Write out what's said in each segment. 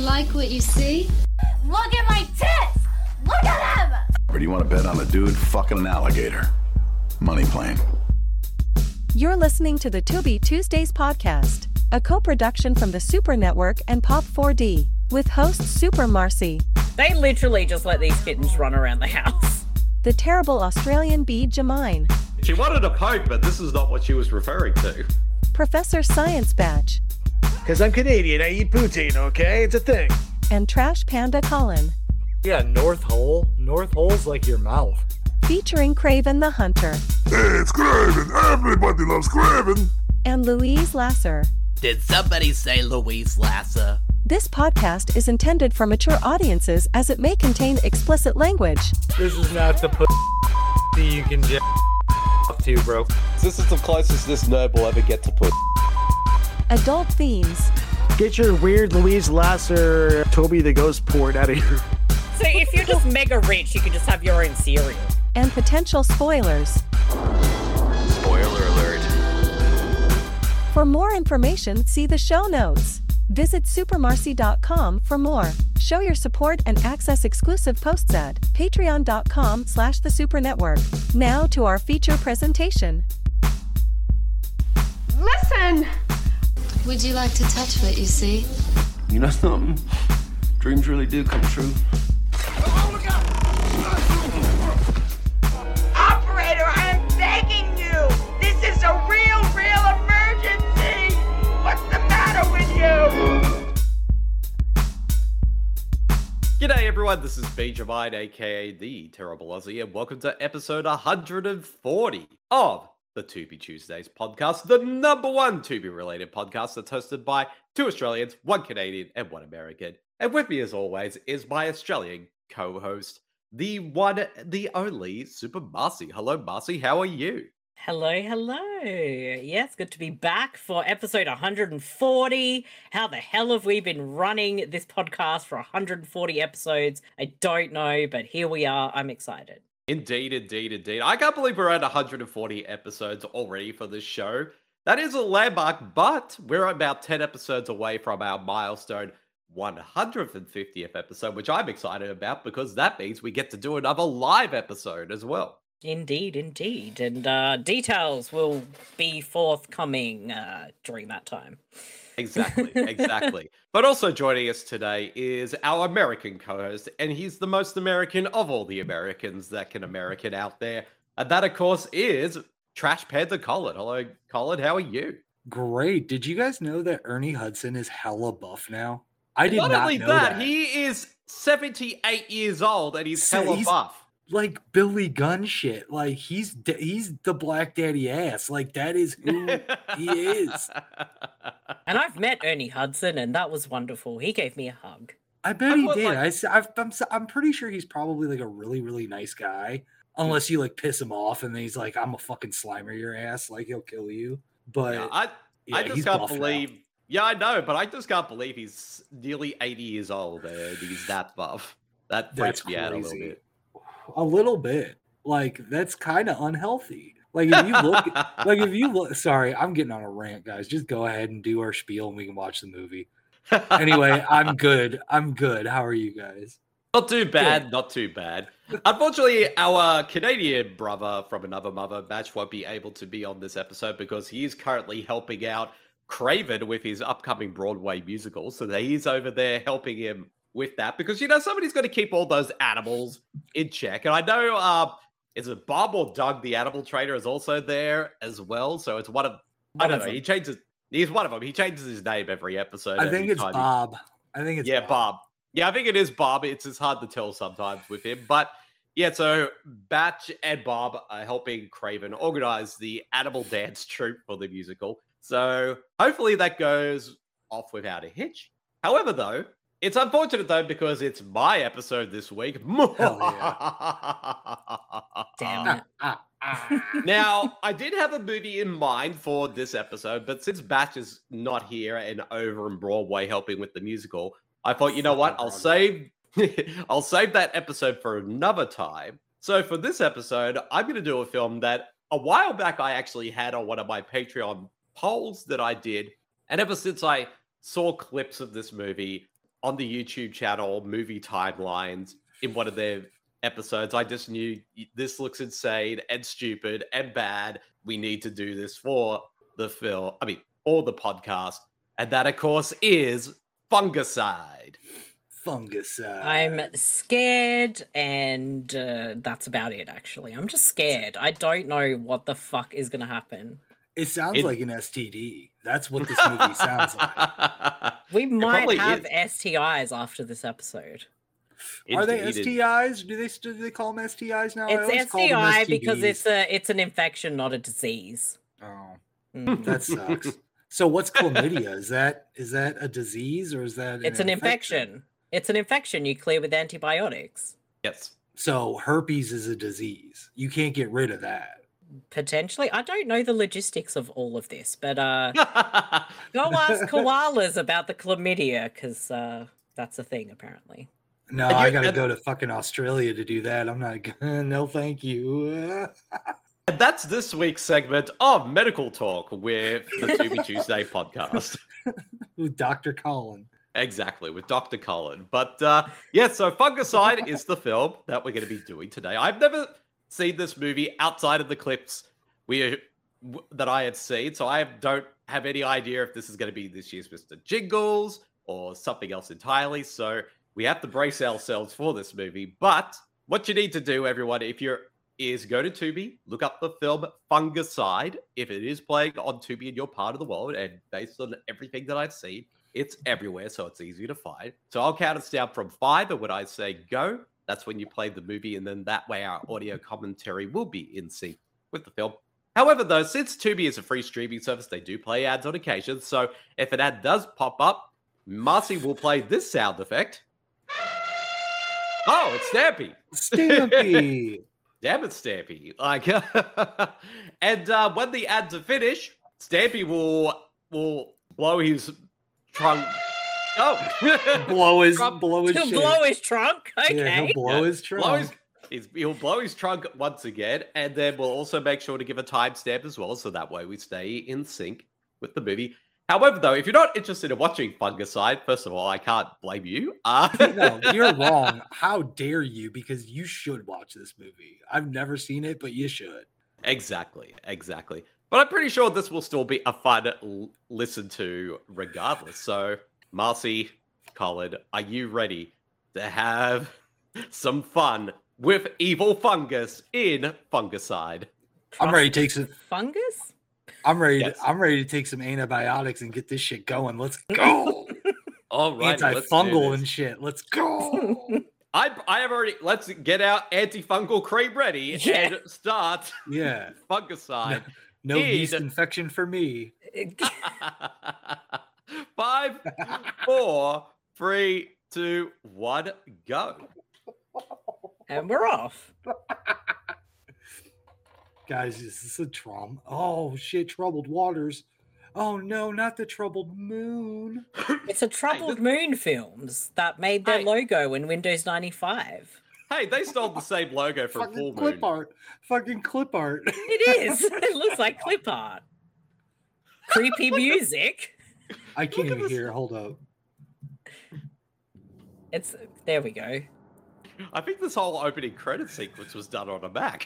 you like what you see? Look at my tits! Look at them! Or do you want to bet on a dude fucking an alligator? Money plane. You're listening to the Tubi Tuesdays podcast, a co-production from the Super Network and Pop 4D, with host Super Marcy. They literally just let these kittens run around the house. The terrible Australian bee Jamine. She wanted a poke, but this is not what she was referring to. Professor Science Batch. Because I'm Canadian, I eat poutine, okay? It's a thing. And Trash Panda Colin. Yeah, North Hole. North Hole's like your mouth. Featuring Craven the Hunter. Hey, it's Craven. Everybody loves Craven. And Louise Lasser. Did somebody say Louise Lasser? This podcast is intended for mature audiences as it may contain explicit language. This is not the you can jack off to, bro. This is the closest this nerd will ever get to put. Adult themes. Get your weird Louise Lasser, Toby the Ghost porn out of here. So if you're just mega rich, you can just have your own cereal. And potential spoilers. Spoiler alert. For more information, see the show notes. Visit supermarcy.com for more. Show your support and access exclusive posts at patreon.com/thesupernetwork. Now to our feature presentation. Listen! Would you like to touch what you see? You know something? Dreams really do come true. Operator, I am begging you! This is a real emergency! What's the matter with you? G'day everyone, this is B. Jamine, aka The Terrible Aussie, and welcome to episode 140 of the Tubi Tuesdays podcast, the number one Tubi-related podcast that's hosted by two Australians, one Canadian, and one American. And with me, as always, is my Australian co-host, the one, the only, Super Marcy. Hello, Marcy. How are you? Hello. Yes, good to be back for episode 140. How the hell have we been running this podcast for 140 episodes? I don't know, but here we are. I'm excited. Indeed. I can't believe we're at 140 episodes already for this show. That is a landmark, but we're about 10 episodes away from our milestone 150th episode, which I'm excited about because that means we get to do another live episode as well. Indeed. And details will be forthcoming during that time. Exactly. But also joining us today is our American co-host, and he's the most American of all the Americans that can American out there. And that, of course, is Trash Panda Colin. Hello, Colin. How are you? Great. Did you guys know that Ernie Hudson is hella buff now? I did not only know that, that. He is 78 years old, and he's hella buff. Like Billy Gunn shit. Like he's the Black Daddy ass. Like that is who he is. And I've met Ernie Hudson, and that was wonderful. He gave me a hug. I bet he did. I'm pretty sure he's probably like a really, really nice guy. Unless you like piss him off, and then he's like, "I'm a fucking Slimer your ass." Like he'll kill you. But yeah, I just can't believe. Now. Yeah, I know, but I just can't believe he's nearly 80 years old and he's that buff. That freaks me out a little bit. A little bit. Like that's kind of unhealthy. Like if you look sorry, I'm getting on a rant, guys. Just go ahead and do our spiel and we can watch the movie. Anyway, I'm good. How are you guys? Not too bad. Unfortunately, our Canadian brother from another mother match won't be able to be on this episode because he is currently helping out Craven with his upcoming Broadway musical. So he's over there helping him with that because, somebody's got to keep all those animals in check. And I know, is it Bob or Doug, the animal trainer, is also there as well. So it's one of, I don't know, he's one of them. He changes his name every episode. I think it's Bob. Bob. Yeah, I think it is Bob. It's just hard to tell sometimes with him. But yeah, so Batch and Bob are helping Craven organize the animal dance troupe for the musical. So hopefully that goes off without a hitch. However, though, it's unfortunate, though, because it's my episode this week. Damn it. Now, I did have a movie in mind for this episode, but since Batch is not here and over in Broadway helping with the musical, I thought, you know what? I'll save that episode for another time. So for this episode, I'm going to do a film that a while back I actually had on one of my Patreon polls that I did. And ever since I saw clips of this movie, on the YouTube channel movie timelines in one of their episodes, I just knew this looks insane and stupid and bad. We need to do this for the film. I mean, or the podcast. And that, of course, is Fungicide. Fungicide. I'm scared, and that's about it, actually. I'm just scared. I don't know what the fuck is going to happen. It sounds like an STD. That's what this movie sounds like. We might have STIs after this episode. Are they STIs? Do they call them STIs now? It's STI because it's an infection, not a disease. Oh, that sucks. So what's chlamydia? Is that a disease or is that? It's an infection. It's an infection you clear with antibiotics. Yes. So herpes is a disease. You can't get rid of that. Potentially. I don't know the logistics of all of this, but go ask koalas about the chlamydia, because that's a thing, apparently. No, I gotta go to fucking Australia to do that. I'm not gonna. No, thank you. And that's this week's segment of Medical Talk with the Tubi Tuesday podcast. With Dr. Colin. Exactly, with Dr. Colin. But so Fungicide is the film that we're going to be doing today. I've never seen this movie outside of the clips that I had seen, so I don't have any idea if this is going to be this year's Mr. Jingles or something else entirely. So we have to brace ourselves for this movie. But what you need to do, everyone, is go to Tubi, look up the film Fungicide. If it is playing on Tubi in your part of the world, and based on everything that I've seen, it's everywhere, so it's easy to find. So I'll count us down from 5, and when I say go, that's when you play the movie, and then that way our audio commentary will be in sync with the film. However, though, since Tubi is a free streaming service, they do play ads on occasion, so if an ad does pop up, Marcy will play this sound effect. Oh, it's Stampy! Stampy! Damn it, Stampy. And when the ads are finished, Stampy will blow his trunk. Oh, blow his trunk. Okay, yeah, he'll blow his trunk. He'll blow his trunk once again, and then we'll also make sure to give a timestamp as well, so that way we stay in sync with the movie. However, though, if you're not interested in watching Fungicide, first of all, I can't blame you. No, you're wrong. How dare you? Because you should watch this movie. I've never seen it, but you should. Exactly. But I'm pretty sure this will still be a fun listen to regardless. So, Marcy, Colin, are you ready to have some fun with evil fungus in Fungicide? I'm ready to take some fungus. I'm ready to take some antibiotics and get this shit going. Let's go. All right, antifungal and shit. Let's go. I have already. Let's get our antifungal cream ready and start. Yeah, Fungicide. No yeast infection for me. 5, 4, 3, 2, 1, go. And we're off. Guys, this is a trauma. Oh shit, troubled waters. Oh no, not the troubled moon. It's a Troubled Moon Films that made their logo in Windows 95. Hey, they stole the same logo from Full Moon. Clip art. Fucking clip art. It is. It looks like clip art. Creepy music. I can't even hear. Hold up. There we go. I think this whole opening credit sequence was done on a Mac.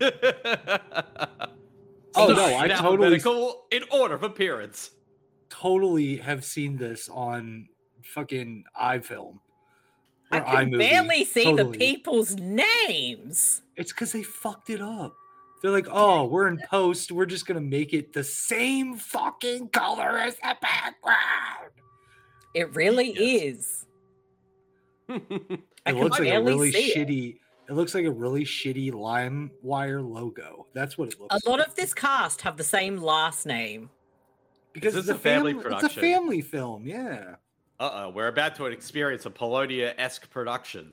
Oh no, I totally in order of appearance. Totally have seen this on fucking iFilm. I can barely see the people's names. It's because they fucked it up. They're like, oh, we're in post. We're just gonna make it the same fucking color as the background. It really is. It looks like a really shitty. It looks like a really shitty LimeWire logo. That's what it looks like. A lot of this cast have the same last name. Because it's a family production. It's a family film, yeah. We're about to experience a Polonia-esque production.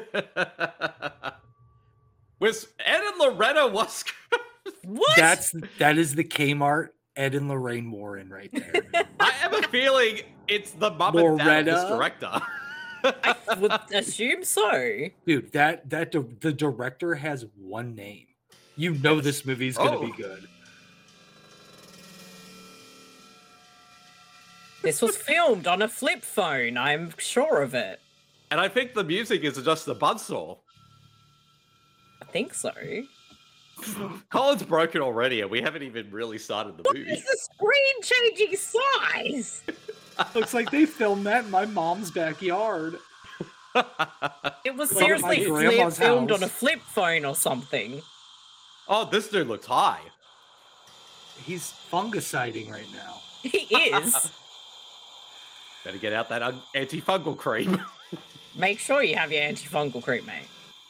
With Ed and Loretta was what? That is the Kmart Ed and Lorraine Warren right there. I have a feeling it's the mom and dad of this director. I would assume so. Dude, the director has one name. You know this movie's gonna be good. This was filmed on a flip phone. I'm sure of it. And I think the music is just the buzzsaw. I think so. Colin's broken already, and we haven't even really started the movie. Is the screen changing size? Looks like they filmed that in my mom's backyard. It was Like at my seriously grandma's filmed house. on a flip phone or something. Oh, this dude looks high. He's fungiciding right now. He is. Better get out that antifungal cream. Make sure you have your antifungal cream, mate.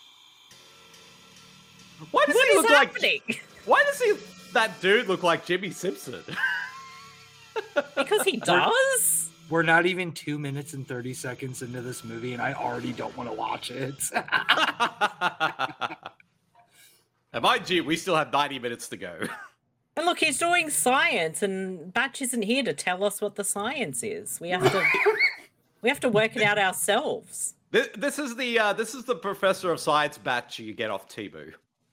Why does What he is look happening? Why does that dude look like Jimmy Simpson? Because he does? We're not even 2 minutes and 30 seconds into this movie, and I already don't want to watch it. And mind you, we still have 90 minutes to go. And look, he's doing science, and Batch isn't here to tell us what the science is. We have to work it out ourselves. This is the professor of science batch you get off Temu.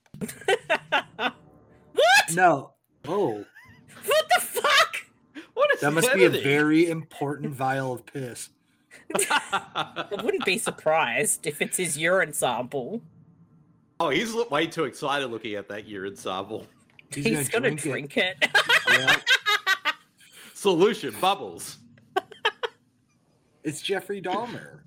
What? No. Oh. What the fuck? What is That must be a very important vial of piss. I wouldn't be surprised if it's his urine sample. Oh, he's way too excited looking at that urine sample. He's gonna drink it. Yeah. Solution, bubbles. It's Jeffrey Dahmer.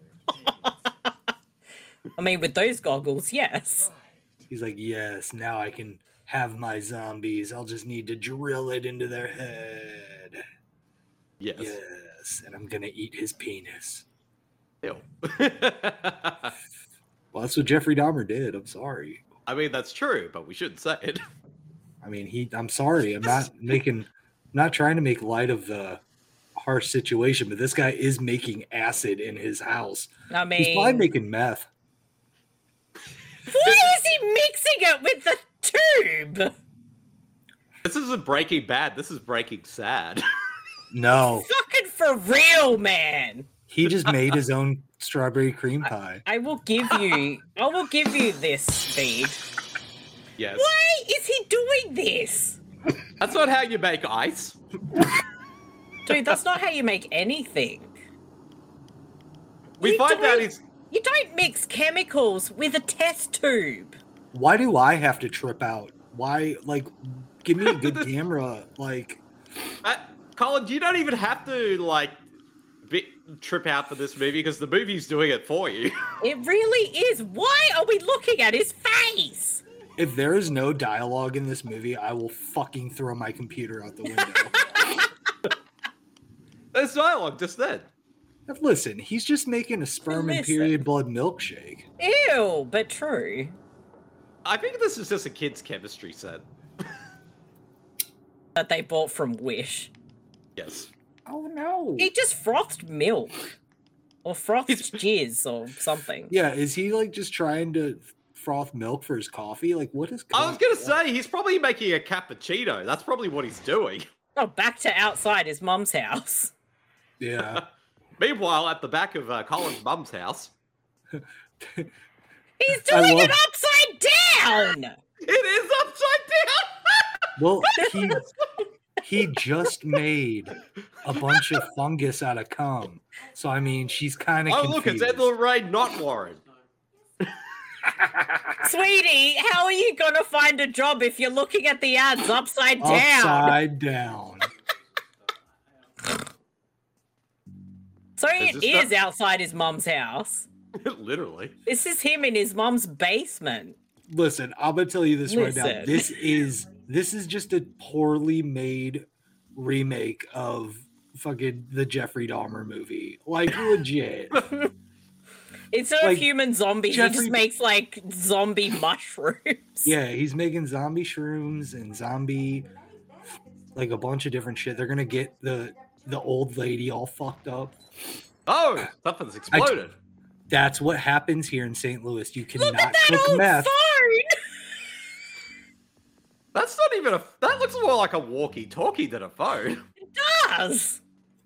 I mean, with those goggles, yes. He's like, yes, now I can have my zombies. I'll just need to drill it into their head. Yes. Yes, and I'm gonna eat his penis. Ew. Well, that's what Jeffrey Dahmer did. I'm sorry. I mean, that's true, but we shouldn't say it. I mean, I'm sorry. I'm not trying to make light of the harsh situation, but this guy is making acid in his house. I mean, he's probably making meth. Why is he mixing it with the tube? This isn't Breaking Bad. This is Breaking Sad. No. Fucking for real, man. He just made his own strawberry cream pie. I will give you this feed. Yes. Why is he doing this? That's not how you make ice. Dude, that's not how you make anything. We find out he's... You don't mix chemicals with a test tube. Why do I have to trip out? Why, give me a good camera, Colin, you don't even have to, trip out for this movie because the movie's doing it for you. It really is. Why are we looking at his face? If there is no dialogue in this movie, I will fucking throw my computer out the window. There's dialogue just then. Listen, he's just making a sperm and period blood milkshake. Ew, but true. I think this is just a kid's chemistry set. That they bought from Wish. Yes. Oh no. He just frothed milk. Or frothed jizz or something. Yeah, is he just trying to froth milk for his coffee? What is I was going to say, he's probably making a cappuccino. That's probably what he's doing. Oh, back to outside his mum's house. Yeah. Meanwhile, at the back of Colin's mum's house. He's doing it upside down! It is upside down! Well, he just made a bunch of fungus out of cum. So, I mean, she's kind of confused. Look, it's Ed Lorraine, not Warren. Sweetie, how are you going to find a job if you're looking at the ads upside down? Upside down. So it is outside his mum's house. Literally. This is him in his mum's basement. Listen, I'm gonna tell you this right now. This is just a poorly made remake of fucking the Jeffrey Dahmer movie. Legit. Instead of human zombie, he just makes zombie mushrooms. Yeah, he's making zombie shrooms and zombie a bunch of different shit. They're gonna get the old lady all fucked up. Oh, something's exploded. That's what happens here in St. Louis. You cannot Look at that cook old meth. phone! That's not even that looks more like a walkie-talkie than a phone. It does!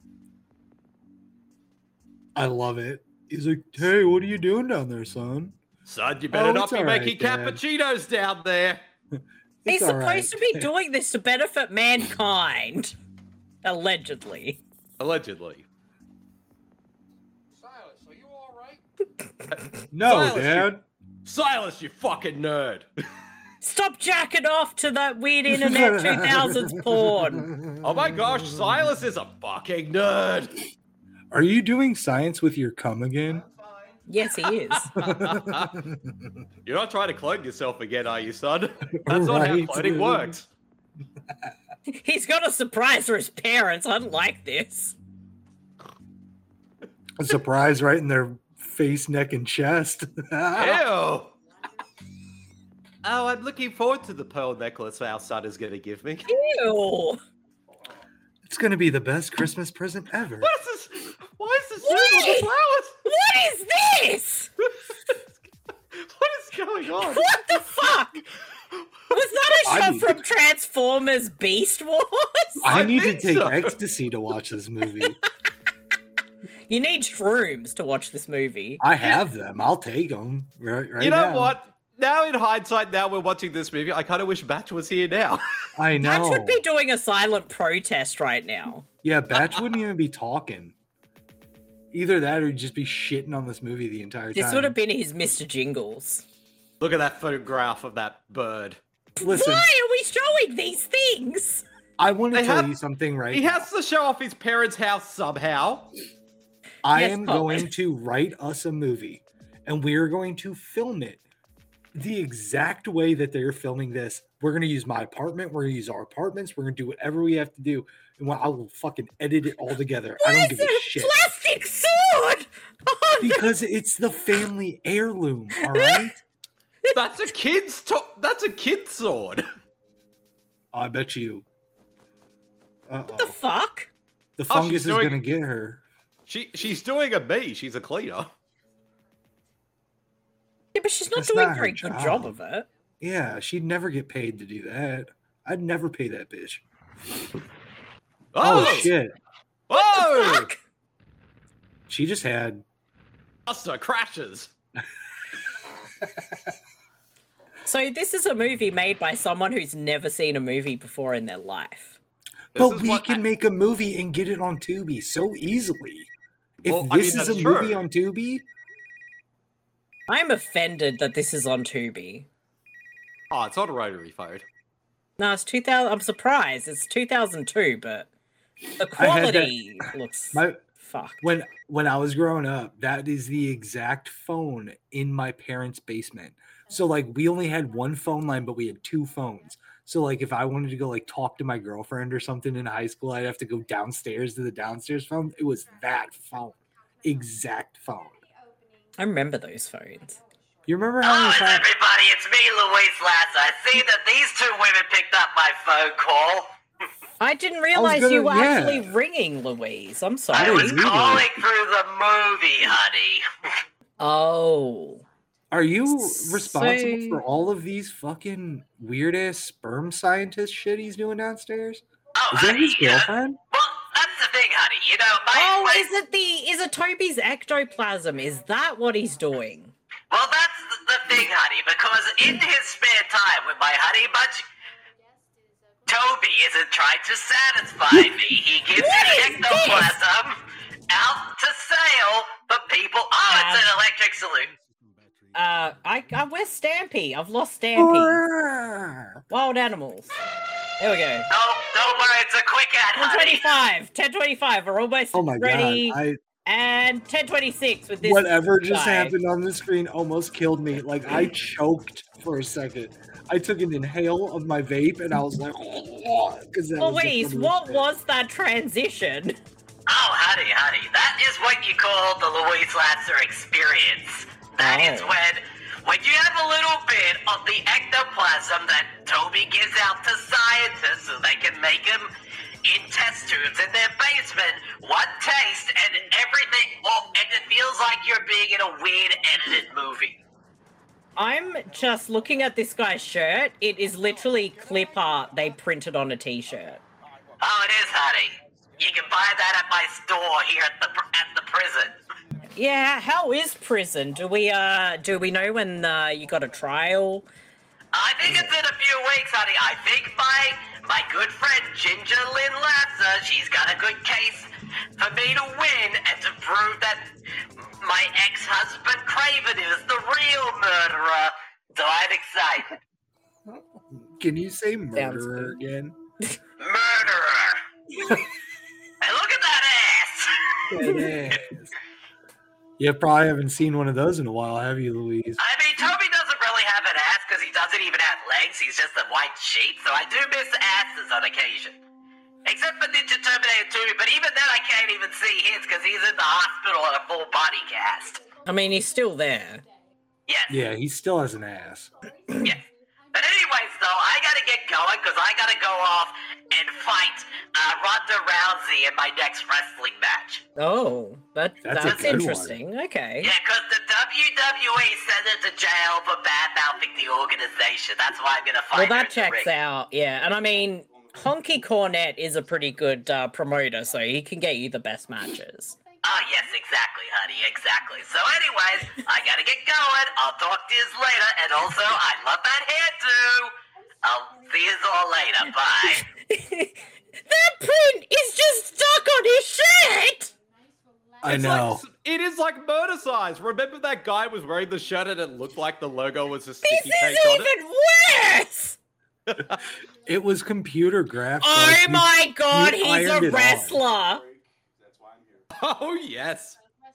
I love it. He's like, hey, what are you doing down there, son? Son, you better not be making Dad. cappuccinos down there. He's It's all supposed to be doing this to benefit mankind. Allegedly. Allegedly. Silas, are you all right? No, Silas, Dad. Silas, you fucking nerd. Stop jacking off to that weird internet 2000s porn. Oh my gosh, Silas is a fucking nerd. Are you doing science with your cum again? Yes, he is. You're not trying to clone yourself again, are you, son? That's not how cloning works. He's got a surprise for his parents. I don't like this. A surprise right in their face, neck, and chest. Ew. Oh, I'm looking forward to the pearl necklace our son is going to give me. Ew. It's going to be the best Christmas present ever. What is this? Why is this on the flowers? What is this? What is going on? What the fuck? Was that a shot from Transformers Beast Wars? I need to take ecstasy to watch this movie. You need shrooms to watch this movie. I have them. I'll take them. Right You know now. what? Now in hindsight, now we're watching this movie, I kind of wish Batch was here now. I know. Batch would be doing a silent protest right now. Yeah, Batch wouldn't even be talking. Either that or he'd just be shitting on this movie the entire time. This would have been his Mr. Jingles. Look at that photograph of that bird. Listen, why are we showing these things? I want to tell you something right He now. has to show off his parents' house somehow. I Yes, am Paul. going to write us a movie, and we are going to film it the exact way that they're filming this. We're going to use my apartment. We're going to use our apartments. We're going to do whatever we have to do. And I will fucking edit it all together. I don't give a shit. Plastic sword! Oh, Because it's the family heirloom, all right? That's a kid's that's a kid's sword. I bet you. what the fuck? The Oh, fungus she's is doing- going to get her. She's doing a me. She's a cleaner. Yeah, but she's not That's doing not a her very good job. job of it. Yeah, she'd never get paid to do that. I'd never pay that bitch. Oh, Shit. Whoa! Fuck! She just had. Buster crashes. So this is a movie made by someone who's never seen a movie before in their life. But we can make a movie and get it on Tubi so easily. If Well, I this mean, is a that's movie true. on Tubi, I'm offended that this is on Tubi. Oh, it's on a rotary phone. No, it's 2000. I'm surprised. It's 2002, but the I had that- quality looks fuck. when I was growing up, that is the exact phone in my parents' basement. So like we only had one phone line, but we had two phones. So like if I wanted to go like talk to my girlfriend or something in high school, I'd have to go downstairs to the downstairs phone. It was that phone, exact phone. I remember those phones. You remember how many times? Everybody, it's me, Luis Lassa. I see that these two women picked up my phone call. I didn't realize you were yeah. actually ringing, Louise. I'm sorry. I was calling through the movie, honey. Oh. Are you responsible So- for all of these fucking weird ass sperm scientist shit he's doing downstairs? Is that his girlfriend? That's the thing, honey. You know, Is it Toby's ectoplasm? Is that what he's doing? Well, that's the thing, honey, because in his spare time with my honey bunch, Toby isn't trying to satisfy me. He gives his ectoplasm out to sale for people. Oh, it's an electric salute. Where's Stampy? I've lost Stampy. Wild animals. There we go. Don't worry, it's a quick ad, honey. 10:25. We're almost Oh my ready. god! And 10:26 with this. Whatever just guy. happened on the screen almost killed me. Like I choked for a second. I took an inhale of my vape and I was like, because that was the Louise, funniest what thing. was that transition? Oh, honey, that is what you call the Luis Lasser experience. That is when you have a little bit of the ectoplasm that Toby gives out to scientists so they can make them in test tubes in their basement. One taste and everything, and it feels like you're being in a weird edited movie. I'm just looking at this guy's shirt. It is literally clip art they printed on a t-shirt. Oh, it is, honey. You can buy that at my store here at the prison. Yeah, how is prison? Do we know when you got a trial? I think it's in a few weeks, honey. I think my good friend Ginger Lynn Lasser, she's got a good case ex-husband Craven is the real murderer. So I'm excited. Can you say murderer again? Murderer. Hey, look at that ass. You probably haven't seen one of those in a while, have you, Louise? I mean, Toby doesn't really have an ass because he doesn't even have legs. He's just a white sheet, so I do miss asses on occasion. Except for Ninja Terminator 2, but even then I can't even see his because he's in the hospital on a full body cast. I mean, he's still there. Yes. Yeah, he still has an ass. Yes. But anyways, though, I gotta get going because I gotta go off and fight Ronda Rousey in my next wrestling match. Oh, that's a good interesting. one. Okay. Yeah, because the WWE sent her to jail for bad-mouthing the organization. That's why I'm gonna fight Well, her that in the checks ring. out. Yeah, and I mean, Honky Cornette is a pretty good promoter, so he can get you the best matches. Oh, yes, exactly, honey, exactly. So anyways, I gotta get going. I'll talk to you later, and also, I love that hairdo. I'll see you all later. Bye. That print is just stuck on his shirt! I know. It is like murder size. Remember that guy was wearing the shirt and it looked like the logo was a sticky This tape is on it? even worse! It was computer graphics. Oh like, my god, you he's ironed a it on. wrestler! Oh, yes.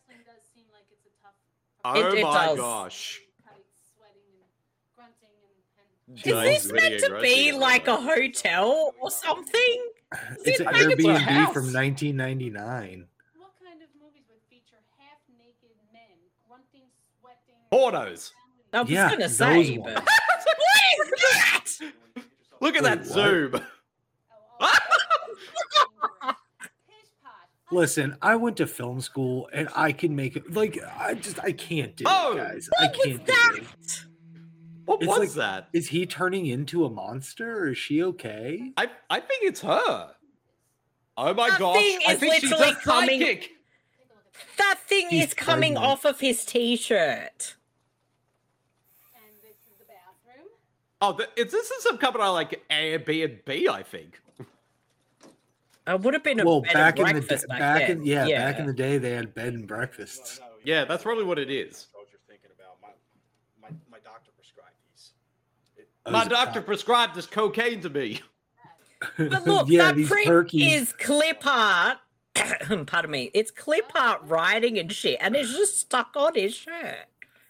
Oh It my does. gosh. Is this meant to be like a hotel or something? It's I an think it's a Airbnb house. from 1999. Pornos. I was Yeah, gonna those say, ones. but what is that? Look at Wait, that what? zoom. Listen, I went to film school and I can make it. Like, I can't do Oh, it, guys. I can't do it. What It's was like- that? Is he turning into a monster or is she okay? I think it's her. Oh my That gosh. thing I is think she's a literally coming- sidekick. That thing He's is coming pregnant. off of his t-shirt. Oh, this is some company like Airbnb, I think. It would have been a Well, better back in the breakfast back back in then. back in the day, they had bed and breakfasts. Yeah, that's probably what it is. My doctor prescribed these. My doctor prescribed this cocaine to me. But look, Yeah, that these print turkeys. is clip art. Pardon me. It's clip art writing and shit, and it's just stuck on his shirt.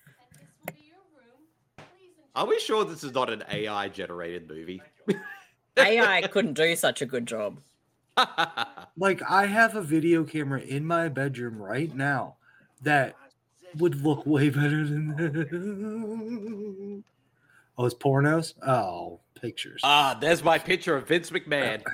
Are we sure this is not an AI generated movie? AI couldn't do such a good job. Like, I have a video camera in my bedroom right now that would look way better than that. Oh, it's pornos? Oh, pictures. There's my picture of Vince McMahon.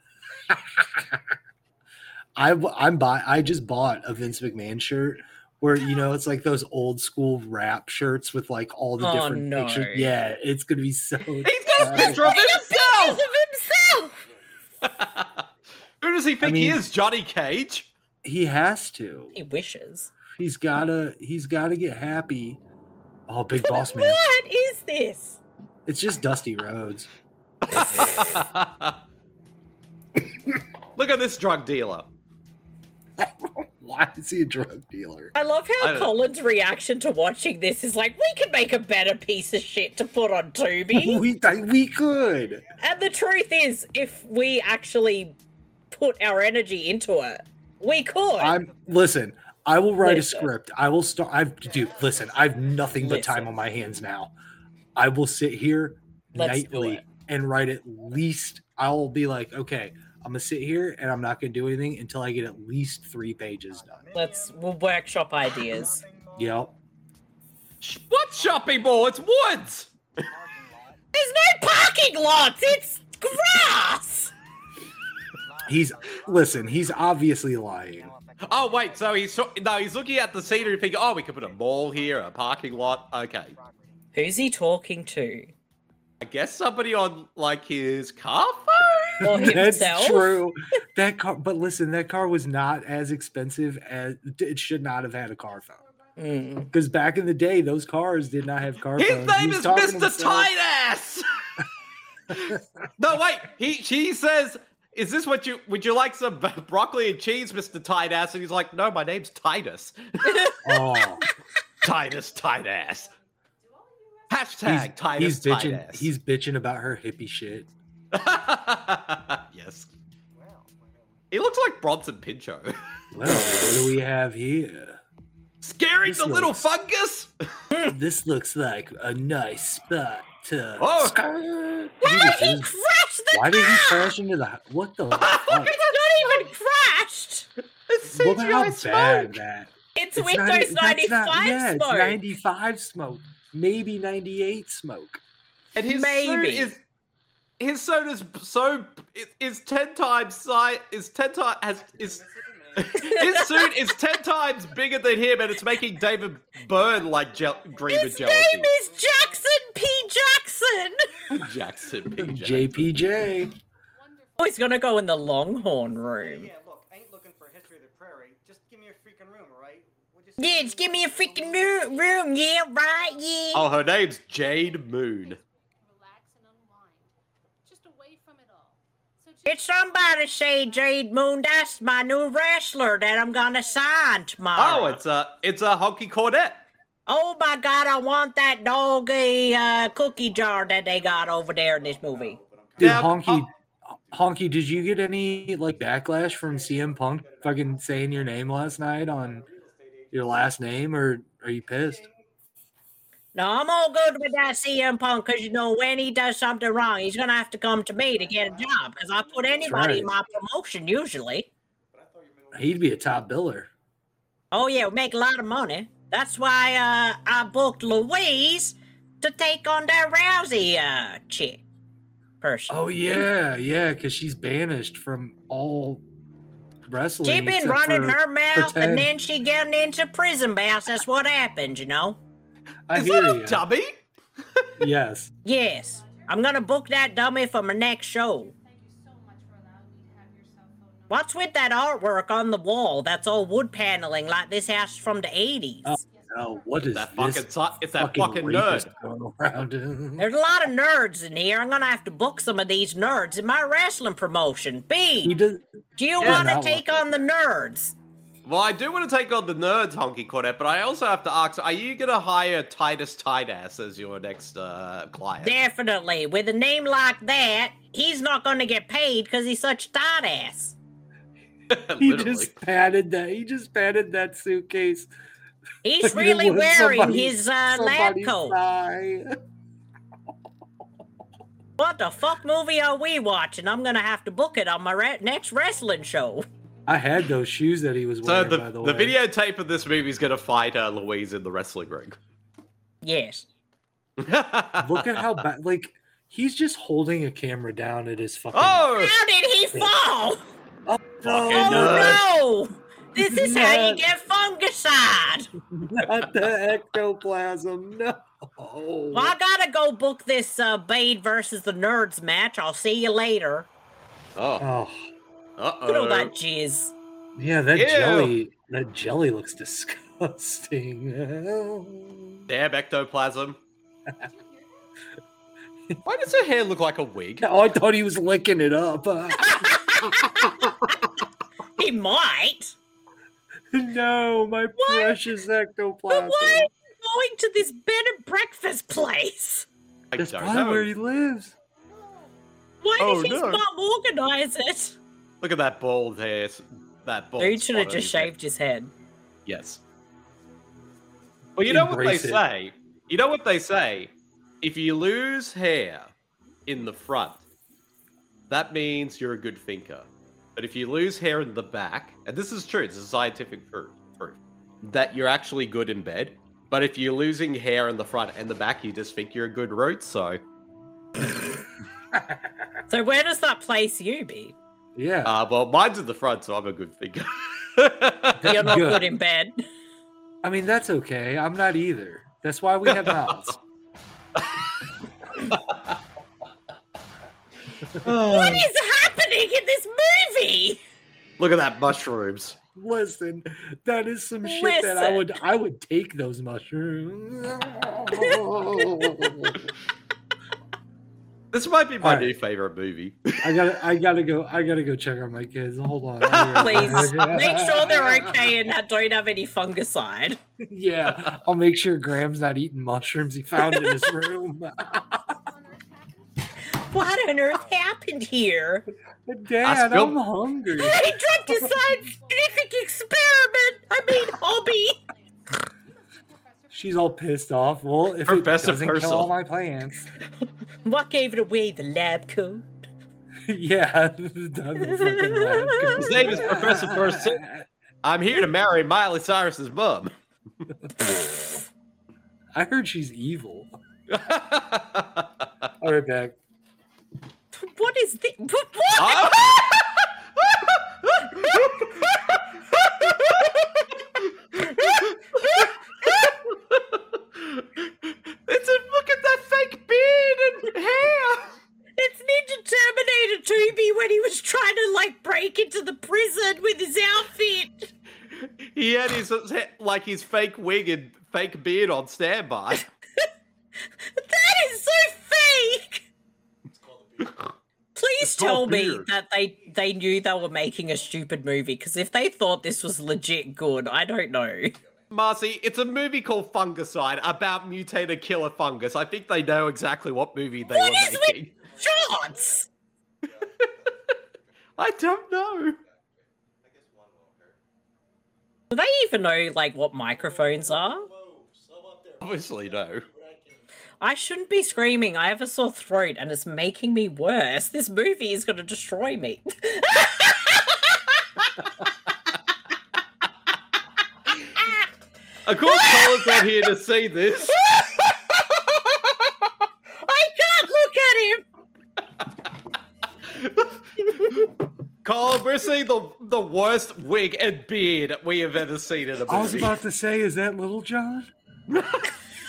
I just bought a Vince McMahon shirt where, you know, it's like those old school rap shirts with like all the Oh, different no. pictures. Yeah, it's gonna be so. He's got a picture of himself! himself! Who does he think I mean- he is? Johnny Cage? He has to. He wishes. He's gotta get happy. Oh, Big Boss Man. What is this? It's just Dusty Rhodes. Look at this drug dealer. Why is he a drug dealer? I love I how don't- Colin's reaction to watching this is like, we could make a better piece of shit to put on Tubi. we could. And the truth is, if we actually put our energy into it, we could. Listen. I will write Listen. a script. I will start. Listen. I have nothing but time Listen. on my hands now. I will sit here Let's do nightly it. and write at least. I'll be like, okay, I'm gonna sit here and I'm not gonna do anything until I get at least 3 pages done. We'll workshop ideas. Yep. What shopping mall? It's woods! There's no parking lots. It's grass. He's obviously lying. Oh, wait, so he's looking at the scenery thinking, oh, we could put a mall here, a parking lot. Okay. Who's he talking to? I guess somebody on, like, his car phone? Or himself? That's true. That car, but listen, that car was not as expensive as it should not have had a car phone. Because back in the day, those cars did not have car His phones. He name was is talking to Mr. himself. Tight Ass! No, wait, she says, is this would you like some broccoli and cheese, Mr. Tight Ass? And he's like, no, my name's Titus. Oh, Titus tight ass. Hashtag Titus tight ass. He's bitching about her hippie shit. Yes. He looks like Bronson Pinchot. Well, what do we have here? Scaring the little fungus? This looks like a nice spot to... Oh. Why did he crash the Why car? did he crash into the... What the fuck? It's not even crashed. Look how bad that... It's Windows 95 It's smoke. 95 smoke. Maybe 98 smoke. And his Maybe. suit is... His suit is so... Is 10 times size... Is 10 times... His suit is 10 times bigger than him, and it's making David Byrne like Green His with jealousy. name is Jackson P. Jackson. Jackson P. Jackson. JPJ. Oh, he's gonna go in the Longhorn room. Yeah, look, I ain't looking for history of the prairie. Just give me a freaking room, all right? Yeah, just give me a freaking room. Yeah, right. Yeah. Oh, her name's Jade Moon. Did somebody say Jade Moon? That's my new wrestler that I'm gonna sign tomorrow. Oh, it's a Honky Cornet. Oh my God, I want that doggy cookie jar that they got over there in this movie. Dude, Honky, did you get any like backlash from CM Punk fucking saying your name last night on your last name, or are you pissed? No, I'm all good with that CM Punk because, you know, when he does something wrong, he's going to have to come to me to get a job because I put anybody in my promotion usually. He'd be a top biller. Oh, yeah, we make a lot of money. That's why I booked Louise to take on that Rousey chick person. Oh, yeah, because she's banished from all wrestling. She been except running for her mouth pretend. and then she getting into prison baths. That's what happens, you know? I Is hear that a you. dummy? Yes. Yes. I'm going to book that dummy for my next show. What's with that artwork on the wall that's all wood paneling like this house from the 80s? Oh, no, what is That this? it's that fucking rapist nerd. going around? There's a lot of nerds in here. I'm going to have to book some of these nerds in my wrestling promotion. B, do you want to take on the nerds? Well, I do want to take on the nerds, Honky Cornet, but I also have to ask, are you going to hire Titus Tightass as your next client? Definitely. With a name like that, he's not going to get paid because he's such a tight ass. He just patted that suitcase. He's Like it really was wearing his lab somebody's coat. thigh. What the fuck movie are we watching? I'm going to have to book it on my next wrestling show. I had those shoes that he was So wearing, the by the way. videotape of this movie is going to fight Louise in the wrestling ring. Yes. Look at how bad. Like, he's just holding a camera down at his fucking. Oh! How did he fall? Oh, Oh no! This is how you get fungicide. Not the ectoplasm. No. Well, I gotta go book this Bade versus the Nerds match. I'll see you later. Oh. Look at all that jizz. Yeah, that Ew. jelly looks disgusting. Damn ectoplasm. Why does her hair look like a wig? Oh, I thought he was licking it up. He might. No, my precious ectoplasm. But why are you going to this bed and breakfast place? That's probably where he lives. Why Oh, did his no. mom organize it? Look at that bald hair. That bald Dude should have spot on just his head. shaved his head. Yes. Well, you know what they Embrace it. say? You know what they say? If you lose hair in the front, that means you're a good thinker. But if you lose hair in the back, and this is true, this is scientific proof, that you're actually good in bed. But if you're losing hair in the front and the back, you just think you're a good root, so... So where does that place you be? Yeah. Well, mine's in the front, so I'm a good thinker. You're not good in bed. I mean, that's okay. I'm not either. That's why we have mouths. What is happening in this movie? Look at that mushrooms. Listen, that is some shit that I would take those mushrooms. This might be my All new right. favorite movie. I gotta go check on my kids. Hold on. Please make sure they're okay and don't have any fungicide. Yeah, I'll make sure Graham's not eating mushrooms he found in his room. What on earth happened here? Dad, I'm hungry. Hey, drug to scientific experiment. I mean, hobby. She's all pissed off. Well, if Professor it doesn't Purcell. kill all my plants. What gave it away? The lab coat? Yeah. His name is Professor Purcell. I'm here to marry Miley Cyrus's mom. I heard she's evil. All right, back. What is this? What? Look at that fake beard and hair. It's Ninja Terminator 2B when he was trying to break into the prison with his outfit. He had his fake wig and fake beard on standby. That is so fake. Please tell me that they knew they were making a stupid movie, because if they thought this was legit good, I don't know. Marcy, it's a movie called Fungicide about mutated killer fungus. I think they know exactly what movie they were making. Shots? I don't know. Do they even know what microphones are? Obviously no. I shouldn't be screaming. I have a sore throat and it's making me worse. This movie is going to destroy me. Of course, Colin's not here to see this. I can't look at him. Colin, we're seeing the worst wig and beard we have ever seen in a movie. I was about to say, is that Little John? What?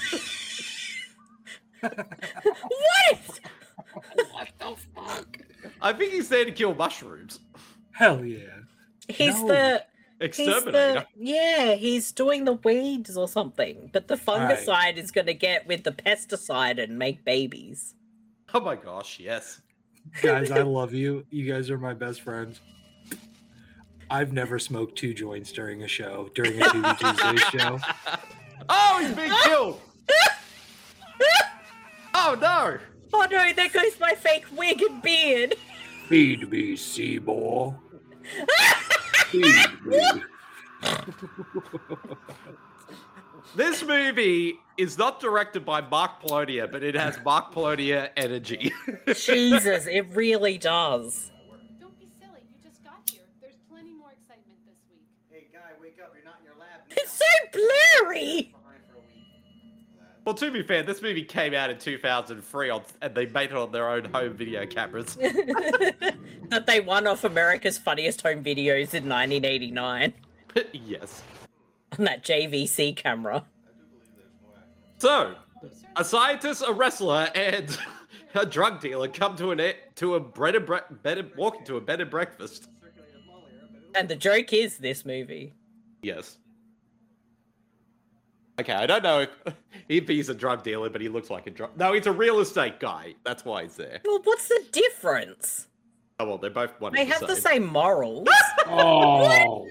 What the fuck? I think he's there to kill mushrooms. Hell yeah. He's No. the Exterminator. He's doing the weeds or something. But the fungicide is going to get with the pesticide and make babies. Oh my gosh, yes. Guys, I love you. You guys are my best friends. I've never smoked 2 joints during a show, during a Tuesday Tuesday show. Oh, he's being killed! Oh no! Oh no, there goes my fake wig and beard. Feed me, Seymour. Feed me. This movie is not directed by Mark Polonia, but it has Mark Polonia energy. Jesus, it really does. Don't be silly. You just got here. There's plenty more excitement this week. Hey, guy, wake up. You're not in your lab. It's so blurry. Well, to be fair, this movie came out in 2003, and they made it on their own home video cameras. That they won off America's Funniest Home Videos in 1989. Yes. On that JVC camera. So, a scientist, a wrestler, and a drug dealer come to walk into a bed and breakfast. And the joke is this movie. Yes. Okay, I don't know if he's a drug dealer, but he looks like a drug... No, he's a real estate guy. That's why he's there. Well, what's the difference? Oh, well, they're both one They and have the same morals. Oh.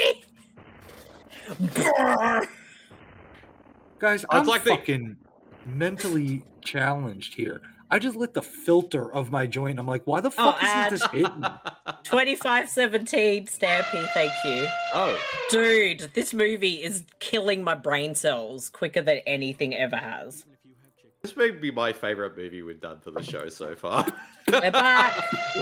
Guys, I'm like fucking mentally challenged here. I just lit the filter of my joint. I'm like, why the fuck isn't this hitting? 2517 Stampy, thank you. Oh. Dude, this movie is killing my brain cells quicker than anything ever has. This may be my favorite movie we've done for the show so far. We're back.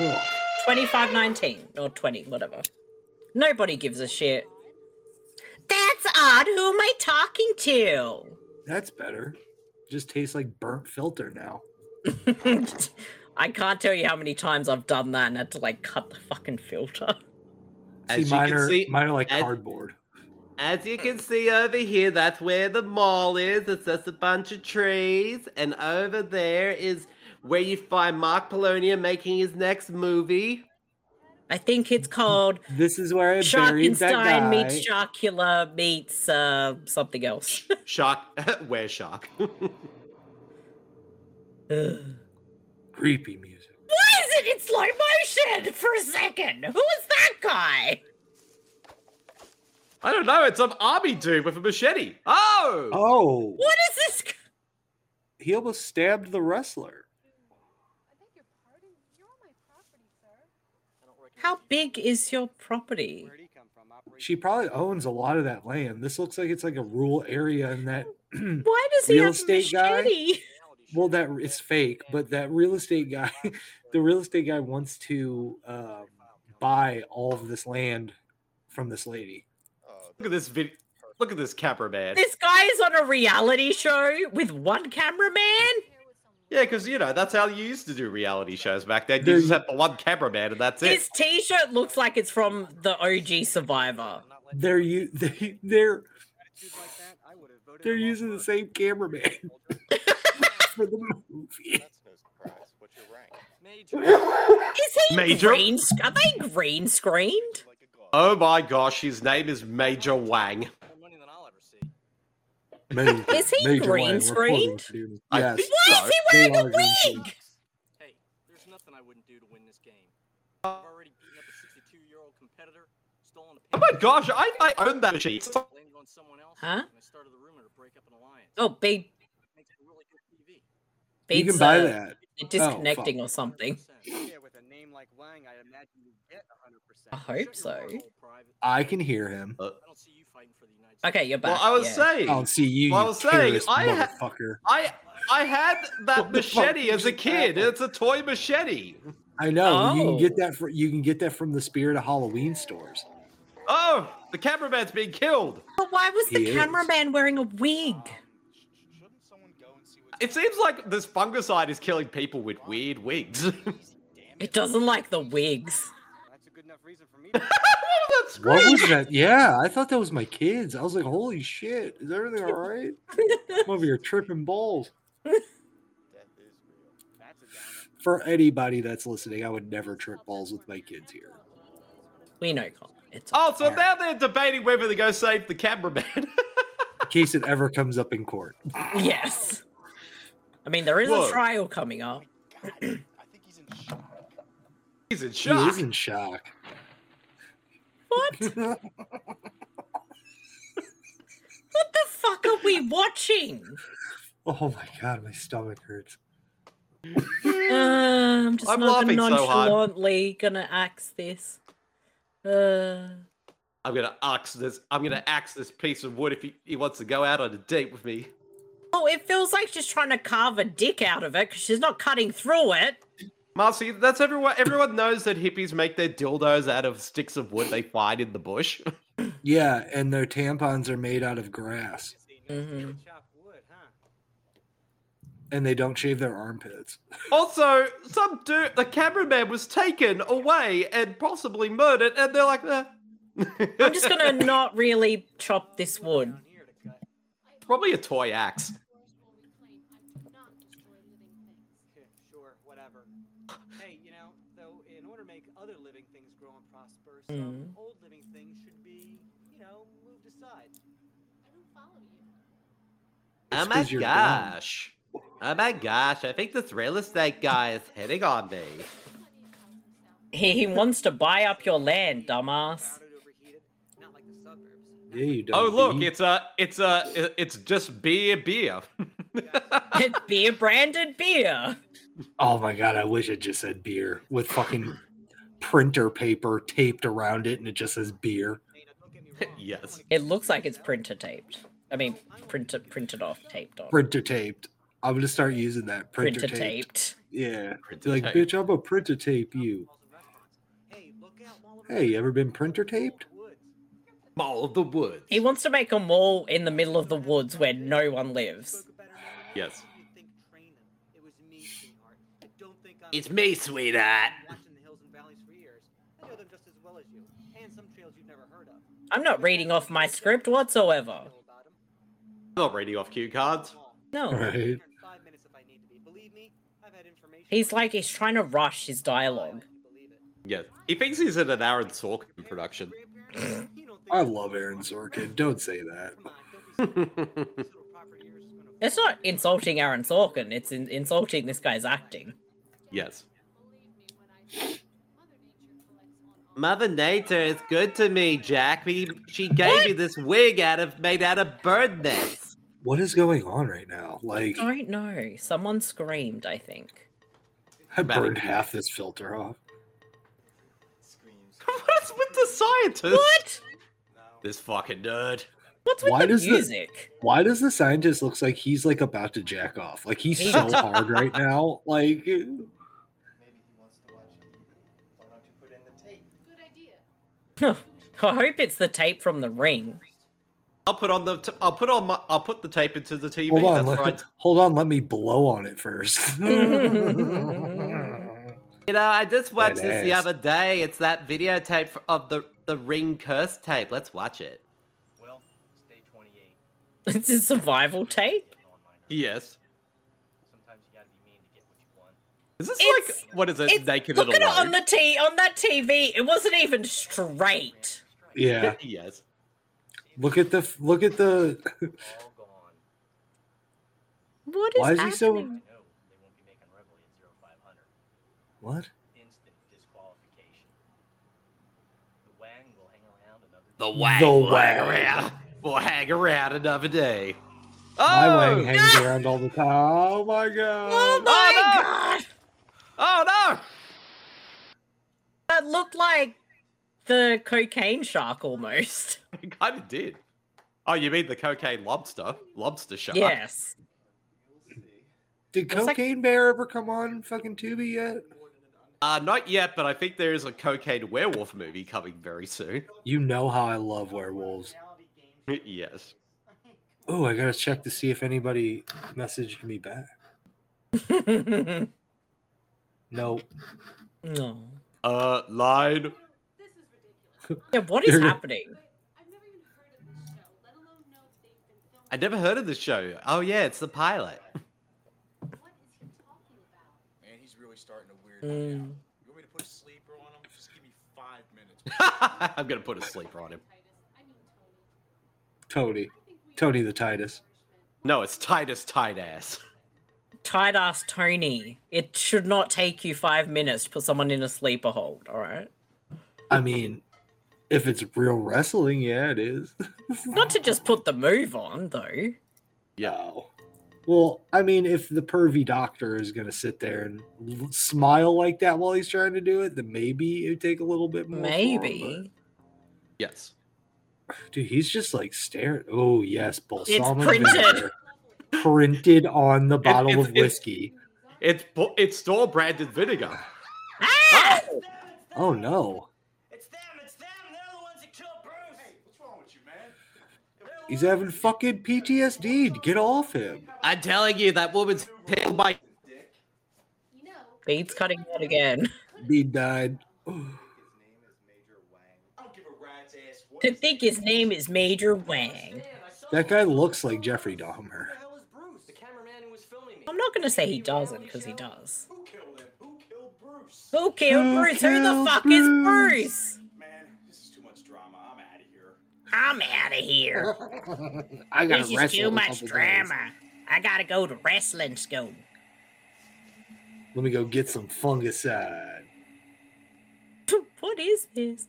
2519 or 20, whatever. Nobody gives a shit. That's odd. Who am I talking to? That's better. Just tastes like burnt filter now. I can't tell you how many times I've done that and had to cut the fucking filter. See, mine are like cardboard. As you can see over here, that's where the mall is. It's just a bunch of trees. And over there is where you find Mark Polonia making his next movie. I think it's called This is where I buried that guy. Sharkenstein meets Sharkula meets something else. Shark. Where's Shark? Creepy music. Why is it in slow motion for a second? Who is that guy? I don't know. It's some army dude with a machete. Oh! Oh! What is this? He almost stabbed the wrestler. How big is your property? She probably owns a lot of that land. This looks like it's like a rural area, and that Why does he real have estate a machete? guy. Well, that it's fake, but that real estate guy, the real estate guy wants to buy all of this land from this lady. Look at this video. Look at this cameraman. This guy is on a reality show with one cameraman? Yeah, because, you know, that's how you used to do reality shows back then. You There's- just had the one cameraman and that's it. His t-shirt looks like it's from the OG Survivor. They're using the same cameraman for the movie. Is he Major? green? Are they green screened? Oh my gosh, his name is Major Wang. Is he green screened? I Yes. think Why so. is he They wearing a are green screened. wig? Hey, there's nothing I wouldn't do to win this game. I've already beaten up a 62-year-old competitor, stolen a Oh my gosh, I own that machine. blamed on someone else, Huh? and I started the rumor to break up an alliance. Oh, Makes it really good TV. You Beats, can buy that. disconnecting or something. Yeah, with a name like Wang, I imagine you get 100%. I hope so. I can hear him. I don't see you fighting for the United Okay, you're back. Well, I was yeah. saying. I don't see you. Well, I you was saying, terrorist motherfucker. I had that the fuck machete as a kid. It's a toy machete. I know. You Oh. can get that. You can get that from the Spirit of Halloween stores. Oh, the cameraman's being killed. But why was the He is. cameraman wearing a wig? It seems like this fungicide is killing people with weird wigs. It doesn't like the wigs. That's a good enough reason for me. That's What great. was that? Yeah, I thought that was my kids. I was like, holy shit. Is everything all right? I'm over here tripping balls. For anybody that's listening, I would never trip balls with my kids here. We know, Colin. It's Oh, so now they're debating whether to go save the cameraman. In case it ever comes up in court. yes. I mean, there is Whoa. a trial coming up. He's in He shock. is in shock. What? What the fuck are we watching? Oh my god, my stomach hurts. I'm just I'm not laughing so hard. nonchalantly gonna axe this. I'm gonna axe this piece of wood if he wants to go out on a date with me. Oh, it feels like she's trying to carve a dick out of it because she's not cutting through it. Marcy, that's everyone. Everyone knows that hippies make their dildos out of sticks of wood they find in the bush. Yeah, and their tampons are made out of grass. Mm-hmm. And they don't shave their armpits. Also, some dude, the cameraman was taken away and possibly murdered, and they're like, I'm just gonna not really chop this wood. probably a toy axe. Sure, whatever. Hey, you know, though, in order to make other living things grow and prosper, some Mm. old living things should be, you know, moved aside. I don't follow you. Oh my 'cause you're gosh. Oh my gosh, I think this real estate guy is hitting on me. He wants to buy up your land, dumbass. Yeah, you don't. Oh look, B. it's just beer. It's beer branded beer. Oh my god, I wish it just said beer with fucking printer paper taped around it and it just says beer. Yes. It looks like it's printer taped. I mean, printed off, taped off. Printer taped. I'm gonna start using that. Printer, Printer taped. taped. Yeah. Printer Like, tape. bitch, I'm a printer tape you. Hey, you ever been printer taped? Mall of the Woods. He wants to make a mall in the middle of the woods where no one lives. Yes. It's me, sweetheart. I'm not reading off my script whatsoever. Not reading off cue cards. No. Right. He's like, he's trying to rush his dialogue. Yes. He thinks he's in an Aaron Sorkin production. I love Aaron Sorkin. Don't say that. It's not insulting Aaron Sorkin, it's insulting this guy's acting. Yes. Mother Nature is good to me, Jack. She gave me this wig made out of bird nests. What is going on right now? Like, I don't know. Someone screamed, I think. I burned half this filter off. What's with the scientist? What? This fucking nerd. What's with the music? Why does the scientist looks like he's like about to jack off? Like he's so hard right now. Like I hope it's the tape from the ring. I'll put the tape into the TV. hold on, That's right. hold on, let me blow on it first. You know, I just watched That this the ass. other day. It's that videotape of the ring curse tape. Let's watch it. Well, it's day 28. It's a survival tape? Yes. Sometimes you gotta be mean to get what you want. Is this like what is it? Naked Look and at it Alone? on on that TV. It wasn't even straight. Yeah. Yes. Look at the What is Why is he so- happening? what? The Wang The will Wang. hang around. We'll hang around another day. My Wang Oh! hangs around all the time. Oh my god. Oh my god! Oh no! That looked like the cocaine shark almost. It kind of did. Oh, you mean the cocaine lobster shark? Yes. Did Looks like- Cocaine Bear ever come on fucking Tubi yet? Not yet, but I think there is a cocaine werewolf movie coming very soon. You know how I love werewolves. Yes. Oh, I gotta check to see if anybody messaged me back. Nope. No. Line. Yeah, what is happening? I never heard of this show. Oh yeah, it's the pilot. Man, he's really starting to weird me out. You want me to put a sleeper on him? Just give me 5 minutes. I'm gonna put a sleeper on him. Tony the Titus. No, it's Titus Tight Ass. Tight ass Tony. It should not take you 5 minutes to put someone in a sleeper hold, alright? I mean, if it's real wrestling, yeah, it is. Not to just put the move on, though. Yeah. Well, I mean, if the pervy doctor is going to sit there and smile like that while he's trying to do it, then maybe it'd take a little bit more. Maybe. Yes. Dude, he's just like staring. Oh, yes, balsamic printed. vinegar. Printed on the bottle of whiskey. It's store branded vinegar. Oh, no. He's having fucking PTSD. Get off him. I'm telling you, that woman's held by. Bede's cutting out again. Bede died. To think his name is Major Wang. That guy looks like Jeffrey Dahmer. I'm not going to say he doesn't, because he does. Who killed Bruce? Who the fuck is Bruce? I'm out of here. I gotta This is wrestle too a much couple drama. times. I gotta go to wrestling school. Let me go get some fungicide. What is this?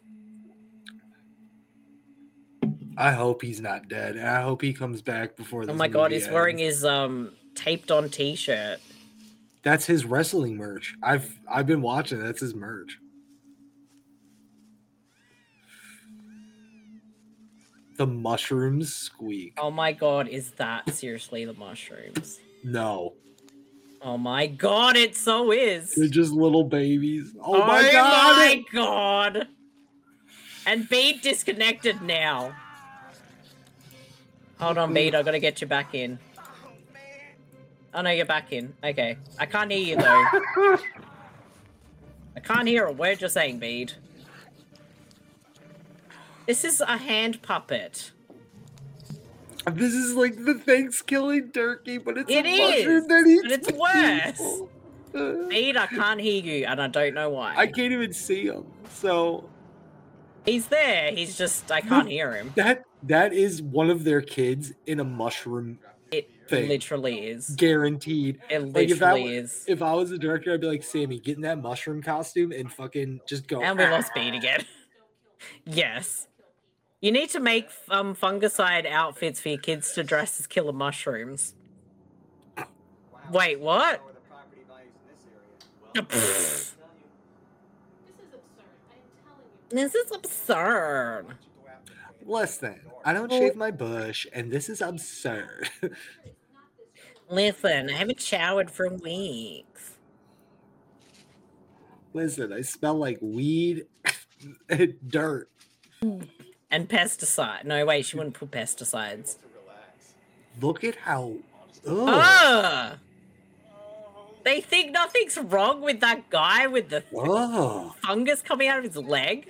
I hope he's not dead. And I hope he comes back before this Oh my god, movie he's wearing ends. his taped on t-shirt. That's his wrestling merch. I've been watching. That's his merch. The mushrooms squeak. Oh my god, is that seriously the mushrooms? No, Oh my god, it so is. they're just little babies. Oh my god! my god. And Bede disconnected now. Hold on, Bede, I gotta get you back in. Oh no, you're back in. Okay. I can't hear you though. I can't hear a word you're saying, Bede. This is a hand puppet. This is like the Thanksgiving turkey, but it's It a is, mushroom that eats but it's people. worse. Bede, I can't hear you, and I don't know why. I can't even see him. So He's there. He's just I can't hear him. that is one of their kids in a mushroom thing. Literally is. Guaranteed. It Like literally is. if I was the director, I'd be like, Sammy, get in that mushroom costume and fucking just go. And we lost Beat again. Yes. You need to make fungicide outfits for your kids to dress as killer mushrooms. Wait, what? This is absurd. Listen, I don't shave my bush, and this is absurd. Listen, I haven't showered for weeks. Listen, I smell like weed and dirt. And pesticide. No, wait, she wouldn't put pesticides. Look at how. Ugh. They think nothing's wrong with that guy with the fungus coming out of his leg.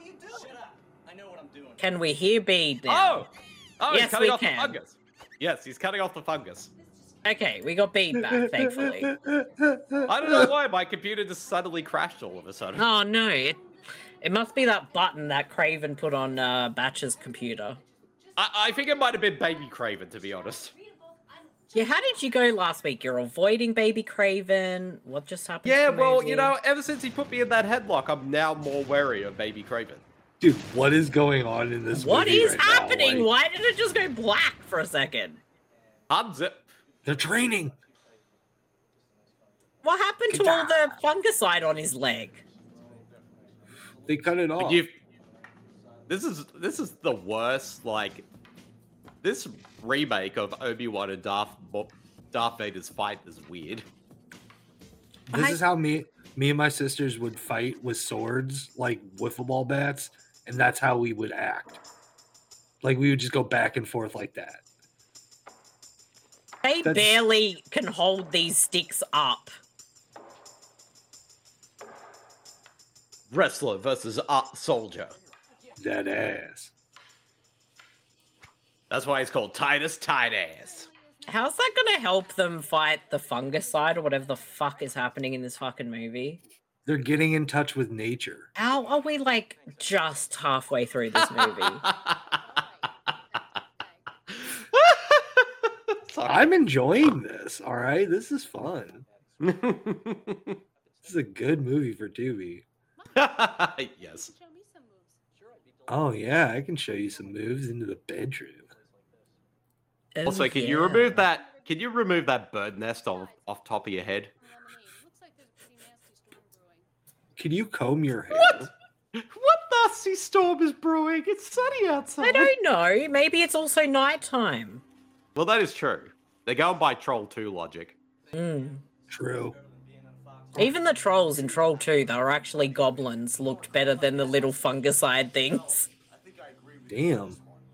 Can we hear Bede now? Oh, yes, he's cutting we off can. the fungus. Yes, he's cutting off the fungus. Okay, we got Bede back, thankfully. I don't know why my computer just suddenly crashed all of a sudden. Oh no, it must be that button that Craven put on Batch's computer. I think it might have been Baby Craven, to be honest. Yeah, how did you go last week? You're avoiding Baby Craven. What just happened? Yeah, to the well, movie? you know, ever since he put me in that headlock, I'm now more wary of Baby Craven. Dude, what is going on in this What movie is right happening? Now? Why did it just go black for a second? Unzip. They're training. What happened to all the fungicide on his leg? They cut it off. This is the worst. Like, this remake of Obi-Wan and Darth Vader's fight is weird. This is how me and my sisters would fight with swords, like wiffle ball bats, and that's how we would act. Like, we would just go back and forth like that. They barely can hold these sticks up. Wrestler versus soldier. Dead ass. That's why it's called Titus Tight Ass. How's that gonna help them fight the fungicide or whatever the fuck is happening in this fucking movie? They're getting in touch with nature. How are we like just halfway through this movie? I'm enjoying this. All right, this is fun. This is a good movie for Tubi. Yes. Oh yeah, I can show you some moves into the bedroom. Also, can you remove that? Can you remove that bird nest off top of your head? Can you comb your hair? What nasty storm is brewing? It's sunny outside. I don't know. Maybe it's also nighttime. Well, that is true. They're going by Troll 2 logic. True. Even the trolls in Troll 2 that were actually goblins looked better than the little fungicide things. Damn.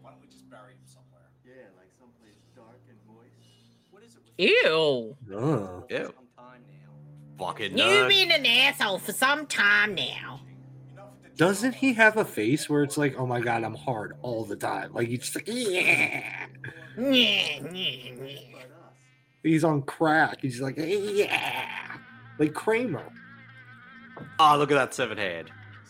Ew. Ew. Fucking You've nerd. been an asshole for some time now. Doesn't he have a face where it's like, oh my god, I'm hard all the time? Like he's just like, yeah. He's on crack. He's like, yeah. Like Kramer. Oh, look at that severed head.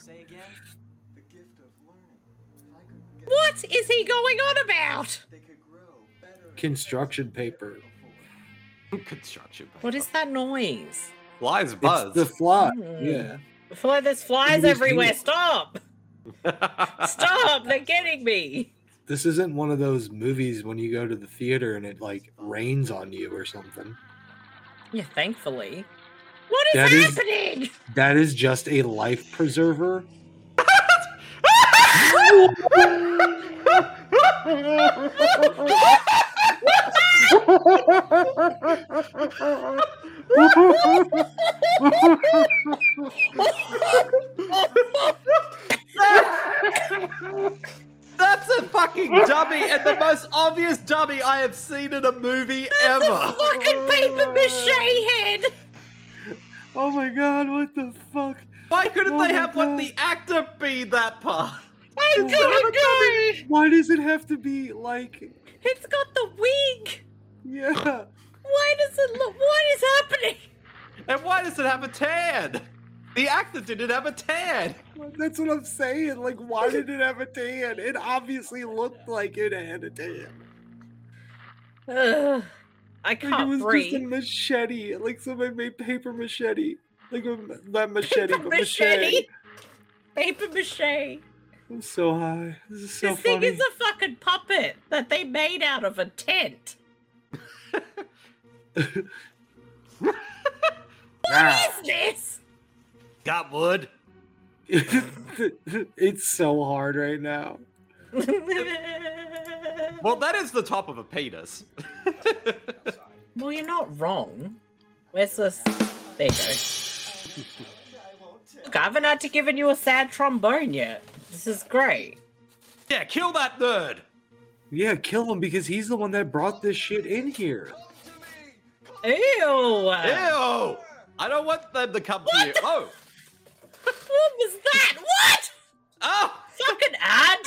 What is he going on about? Construction paper. Construction paper. What is that noise? Flies buzz. It's the fly. Hmm. Yeah. There's flies everywhere. Stop! Stop! They're getting me. This isn't one of those movies when you go to the theater and it like rains on you or something. Yeah, thankfully. What is happening? That is just a life preserver. That's a fucking dummy and the most obvious dummy I have seen in a movie ever. A fucking paper mache head. Oh my god, what the fuck? Why couldn't Oh they my have let God. the actor be that part? I'm gonna die. Why does it have to be like? It's got the wig. Yeah. Why does it look? What is happening? And why does it have a tan? The actor didn't have a tan. That's what I'm saying. Like, why did it have a tan? It obviously looked like it had a tan. Ugh. I Like, can't it was breathe. just a machete. Like somebody made paper machete. Like not machete, Paper but machete. Paper mache. I'm so high. This is so This funny. thing is a fucking puppet that they made out of a tent. What is this? Got wood. It's so hard right now. Well, that is the top of a penis. Well, you're not wrong. Where's this? There you go. Look, I haven't had to give you a sad trombone yet. This is great. Yeah, kill that nerd. Yeah, kill him because he's the one that brought this shit in here. Ew! Ew! I don't want them to come to you. Oh! What was that? What? Oh! Fucking ad!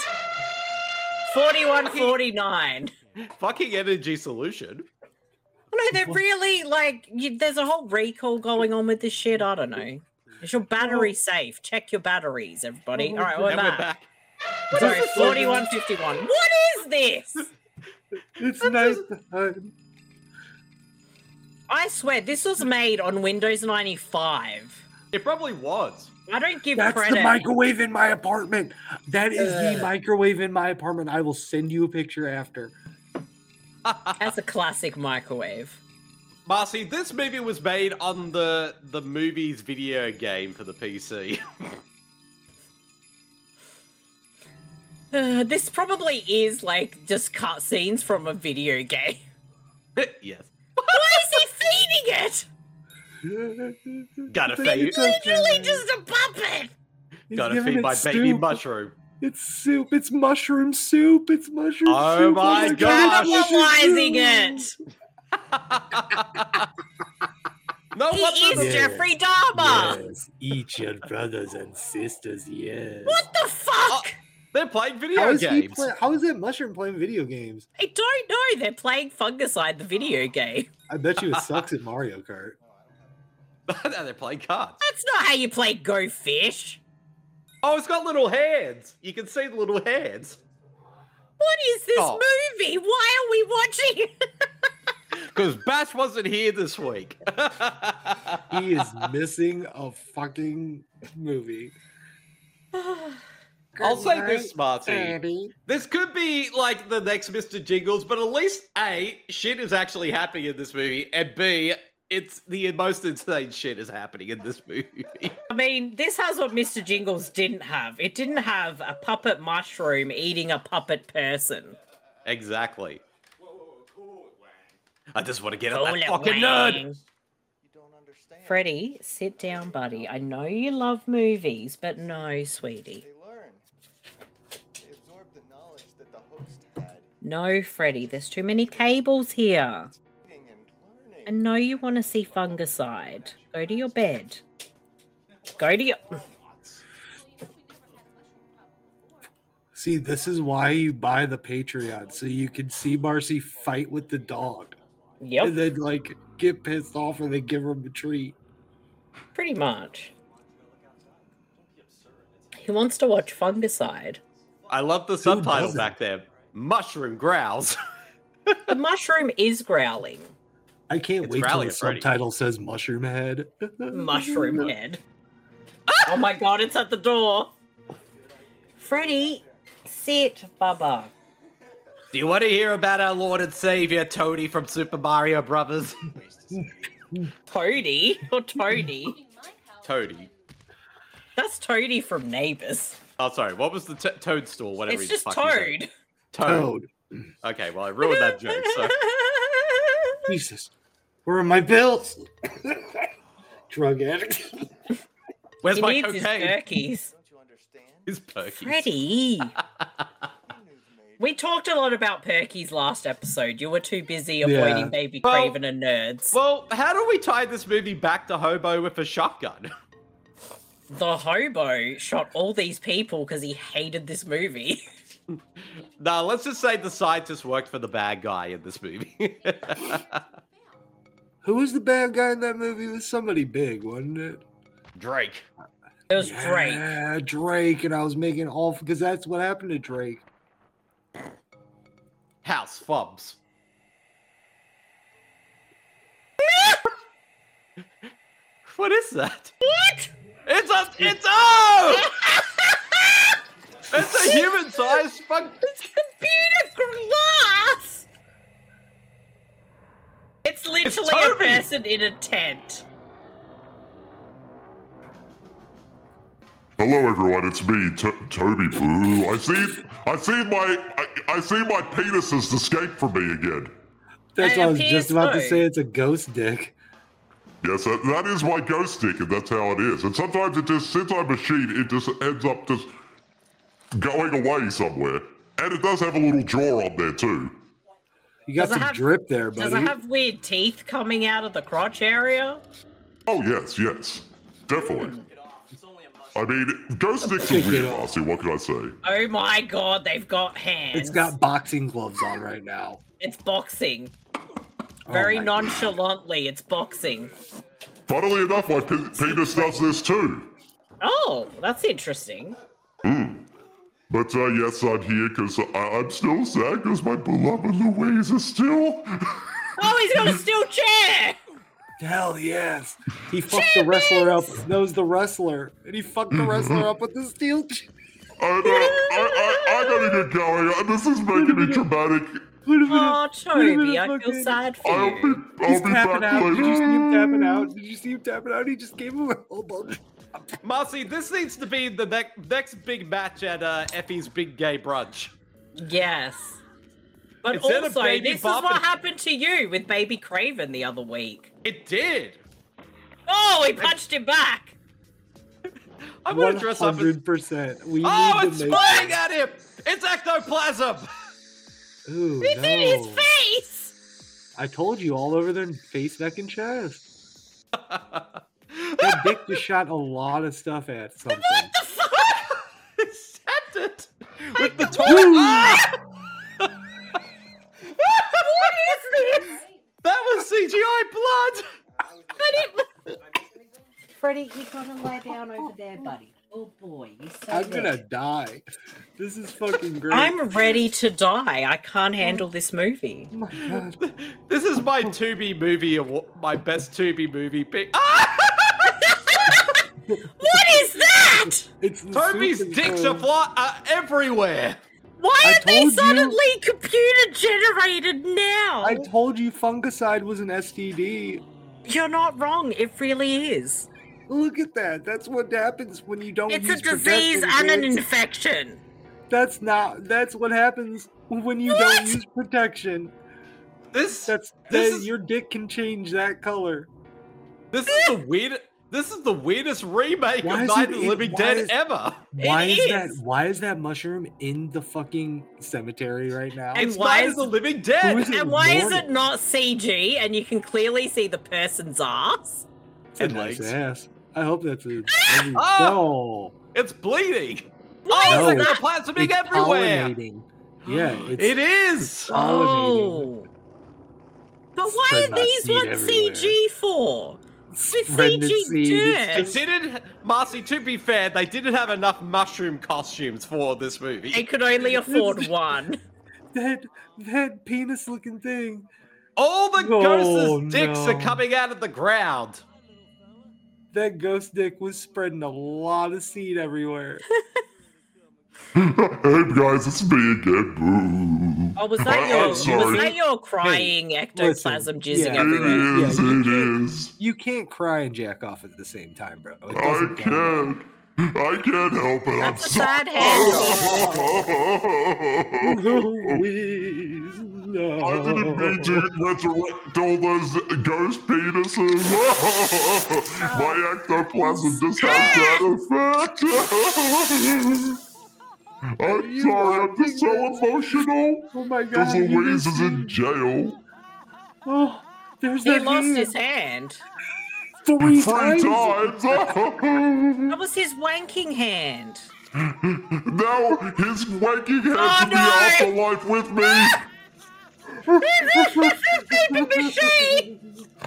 4149. Fucking energy solution. No, they're really like. There's a whole recall going on with this shit. I don't know. Is your battery safe? Check your batteries, everybody. All right, we're And back. Sorry, 4151. What is this? It's nice time. I swear, this was made on Windows 95. It probably was. I don't give That's credit. the microwave in my apartment. That is the microwave in my apartment. I will send you a picture after. That's a classic microwave. Marcy, this movie was made on the movies video game for the PC. This probably is like just cutscenes from a video game. Yes. Why is he feeding it? Gotta feed. It's literally just a puppet. Gotta giving feed it my baby soup. mushroom. It's soup. It's mushroom soup. It's mushroom Oh soup. my God, gosh. Cannibalizing it. No, He what's is the- Jeffrey Dahmer. Yes, eat your brothers and sisters. Yes. What the fuck? They're playing video How is games. How is that mushroom playing video games? I don't know. They're playing Fungicide, the video game. I bet you it sucks at Mario Kart. No, they're playing cards. That's not how you play Go Fish. Oh, it's got little hands. You can see the little hands. What is this Oh. movie? Why are we watching it? Because Bash wasn't here this week. He is missing a fucking movie. I'll say this, Marty. This could be like the next Mr. Jingles, but at least A, shit is actually happening in this movie, and B, it's the most insane shit is happening in this movie. I mean, this has what Mr. Jingles didn't have. It didn't have a puppet mushroom eating a puppet person. Exactly. I just want to get at Cool that it, fucking Wang. nerd. Freddie, sit down, buddy. I know you love movies, but no, sweetie. No, Freddie, there's too many cables here. I know you want to see Fungicide. Go to your bed. Go to your... See, this is why you buy the Patreon, so you can see Marcy fight with the dog. Yep. And then, like, get pissed off and then give him a treat. Pretty much. He wants to watch Fungicide. I love the subtitle doesn't? back there. Mushroom growls. The mushroom is growling. I can't It's wait till Rally the at Freddy. subtitle says Mushroom Head. Mushroom head. Oh my god, it's at the door. Freddie, sit, Bubba. Do you want to hear about our Lord and Savior, Toady from Super Mario Brothers? Toady? Or Toady? Toady. That's Toady from Neighbours. Oh, sorry. What was the toadstool? Whatever. It's he just fuck he said? Toad. Toad. Okay, well, I ruined that joke. So. Jesus. Where are my bills? Drug addict. Where's He my needs his cocaine? perkies. His perkies. Freddie. We talked a lot about perkies last episode. You were too busy avoiding Yeah. Baby Well- Craven and nerds. Well, how do we tie this movie back to Hobo with a shotgun? The hobo shot all these people because he hated this movie. Nah, let's just say the scientist worked for the bad guy in this movie. Who was the bad guy in that movie? It was somebody big, wasn't it? Drake. It was Drake. Yeah, Drake, and I was making all because that's what happened to Drake. House Fubs. What is that? What? It's It's a human-sized fuck. It's computer glass. It's literally a Toby. person in a tent. Hello, everyone. It's me, Toby Boo. I see my penis has escaped from me again. That's what I was Hey, just about to PS4. say. It's a ghost dick. Yes, that is my ghost dick, and that's how it is. And sometimes it just, since I'm a sheet, it just ends up just going away somewhere. And it does have a little jaw on there too. You got Does it some have- drip there, buddy. Does it have weird teeth coming out of the crotch area? Oh yes, definitely. I mean, ghost dicks are Take it weird, off. Marcy. What can I say? Oh my god, they've got hands. It's got boxing gloves on right now. It's boxing. Very my God. nonchalantly, it's boxing. Funnily enough, my penis does this too. Oh, that's interesting. But yes, I'm here because I'm still sad because my beloved Louise is still. Oh, he's got a steel chair! Hell yes. He fucked the wrestler up. That was the wrestler. And he fucked the wrestler up with the steel chair. I gotta get going. This is making me traumatic. Oh, Toby, I feel sad for you. He's I'll be tapping back out. Did you later. see him tapping out? Did you see him tapping out? He just gave him a whole bunch. Marcy, this needs to be the next big match at Effie's Big Gay Brunch. Yes. But Instead of also, Baby this Bop is what and- happened to you with Baby Craven the other week. It did. Oh, he punched him back. I'm gonna dress up as... 100%. We Oh, need it's to make flying at him! It's ectoplasm! Ooh, It's in his no. face! I told you, all over their face, neck, and chest. That dick just shot a lot of stuff at something. What the fuck? It stabbed it! With the What? toy! Ah! What is this? That was CGI blood! Freddie, you gotta lie down over there, buddy. Oh boy, you're so I'm gonna big. die. This is fucking great. I'm ready to die. I can't handle this movie. Oh my god. This is my Tubi movie, my best Tubi movie pick. Ah! What is that? It's the Toby's super dicks code. are everywhere. Why I are they told you. suddenly computer generated now? I told you fungicide was an STD. You're not wrong. It really is. Look at that. That's what happens when you don't It's a use disease protection, and an kids. infection. That's what happens when you What? don't use protection. This Then your dick can change that color. is the weirdest remake Why of is Night it of the in- Living why Dead is- ever. Why is that mushroom in the fucking cemetery right now? And It's why Night is of the Living Dead. Who is it? And why is normal. it not CG and you can clearly see the person's ass? It's a and nice legs. ass. I hope that's a. Oh! It's bleeding. Why Oh, No, it's it's- ectoplasmic It's everywhere. pollinating. Yeah, it's It is. pollinating. Oh. But why Spread are my these seed ones everywhere. CG for? With Spreading CG its seed. It's They didn't, Marcy, to be fair, they didn't have enough mushroom costumes for this movie. They could only afford one. That penis-looking thing. All the Oh, ghosts' dicks no. are coming out of the ground. That ghost dick was spreading a lot of seed everywhere. Hey guys, it's me again. Boo. Oh, was I'm sorry. your crying ectoplasm jizzing yeah. everywhere? It is. Yeah, It is. You can't cry and jack off at the same time, bro. It I doesn't count. can't help it. That's a I'm sad Louise, no. I didn't mean to resurrect all those ghost penises. My ectoplasm just had that effect. I'm sorry, I'm just so emotional. Oh my god. Because you Louise just- is in jail. Oh, there's He that lost hand. his hand. 3 3 times. That was his wanking hand. Now his wanking Oh, has to be no! afterlife with me. Paper mache!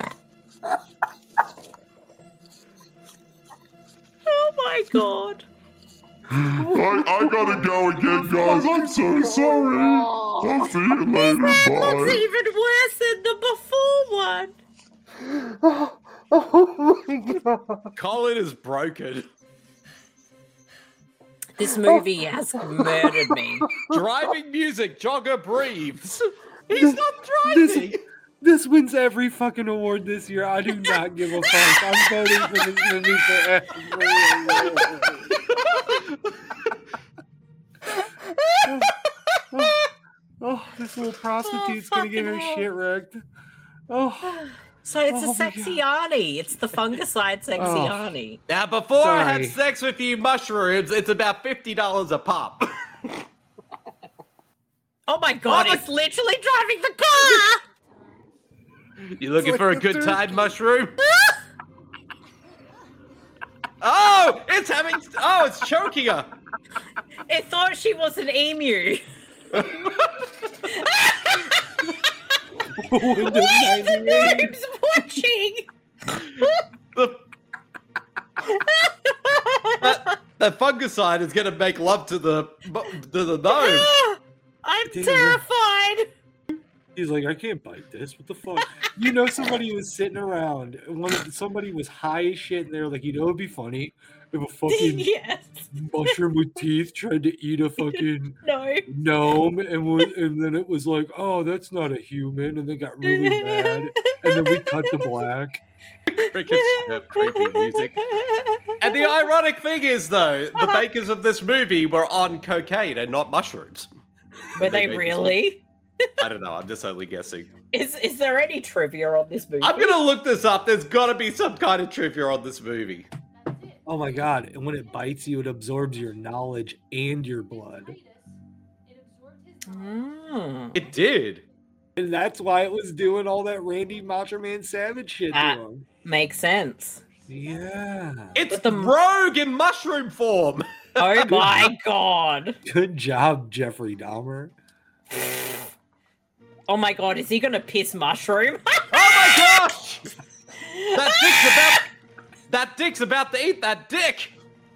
Oh my god. I gotta go again, guys. I'm so sorry. I'll see you later. That looks Bye. even worse than the before one. Oh my god. Colin is broken. This movie has murdered me. Driving music, jogger breathes. He's not driving. This wins every fucking award this year. I do not give a fuck. I'm voting for this movie for oh, this little prostitute's gonna get her shit wrecked. Oh. So it's Oh a my sexy Arnie. It's the fungicide sexy Arnie. Now, before I Sorry. have sex with you mushrooms, it's about $50 a pop. Oh my god, it's literally driving the car! You looking like for a the good third- time, mushroom? Oh, it's choking her. It thought she was an emu. Windows Why is the 98. noobs watching? The fungicide is going to make love to the gnome. I'm Damn. terrified. He's like, I can't bite this. What the fuck? You know, somebody was sitting around. Somebody was high as shit, and they were like, you know, it'd be funny if a fucking Yes. mushroom with teeth tried to eat a fucking No. gnome, and then it was like, oh, that's not a human, and they got really mad, and then we cut to black. Freaking creepy music. And the ironic thing is, though, the makers of this movie were on cocaine and not mushrooms. Were they made this really? I don't know. I'm just only guessing. Is there any trivia on this movie? I'm gonna look this up. There's gotta be some kind of trivia on this movie. Oh my god! And when it bites you, it absorbs your knowledge and your blood. It did. And that's why it was doing all that Randy Macho Man Savage shit to him. Makes sense. Yeah. It's the rogue in mushroom form. Oh my god. Good job, Jeffrey Dahmer. Oh my god, is he gonna piss mushroom? Oh my gosh! That dick's about to eat that dick.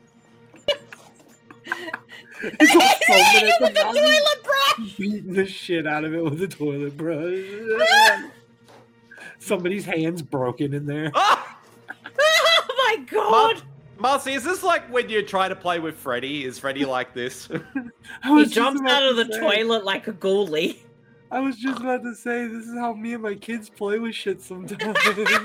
He's all foaming at with the mouth, toilet brush! beating the shit out of it with a toilet brush. Somebody's hand's broken in there. Ah! Oh my god! Marcy, is this like when you try to play with Freddy? Is Freddy like this? He jumps out of the toilet like a ghoulie. I was just about to say, this is how me and my kids play with shit sometimes.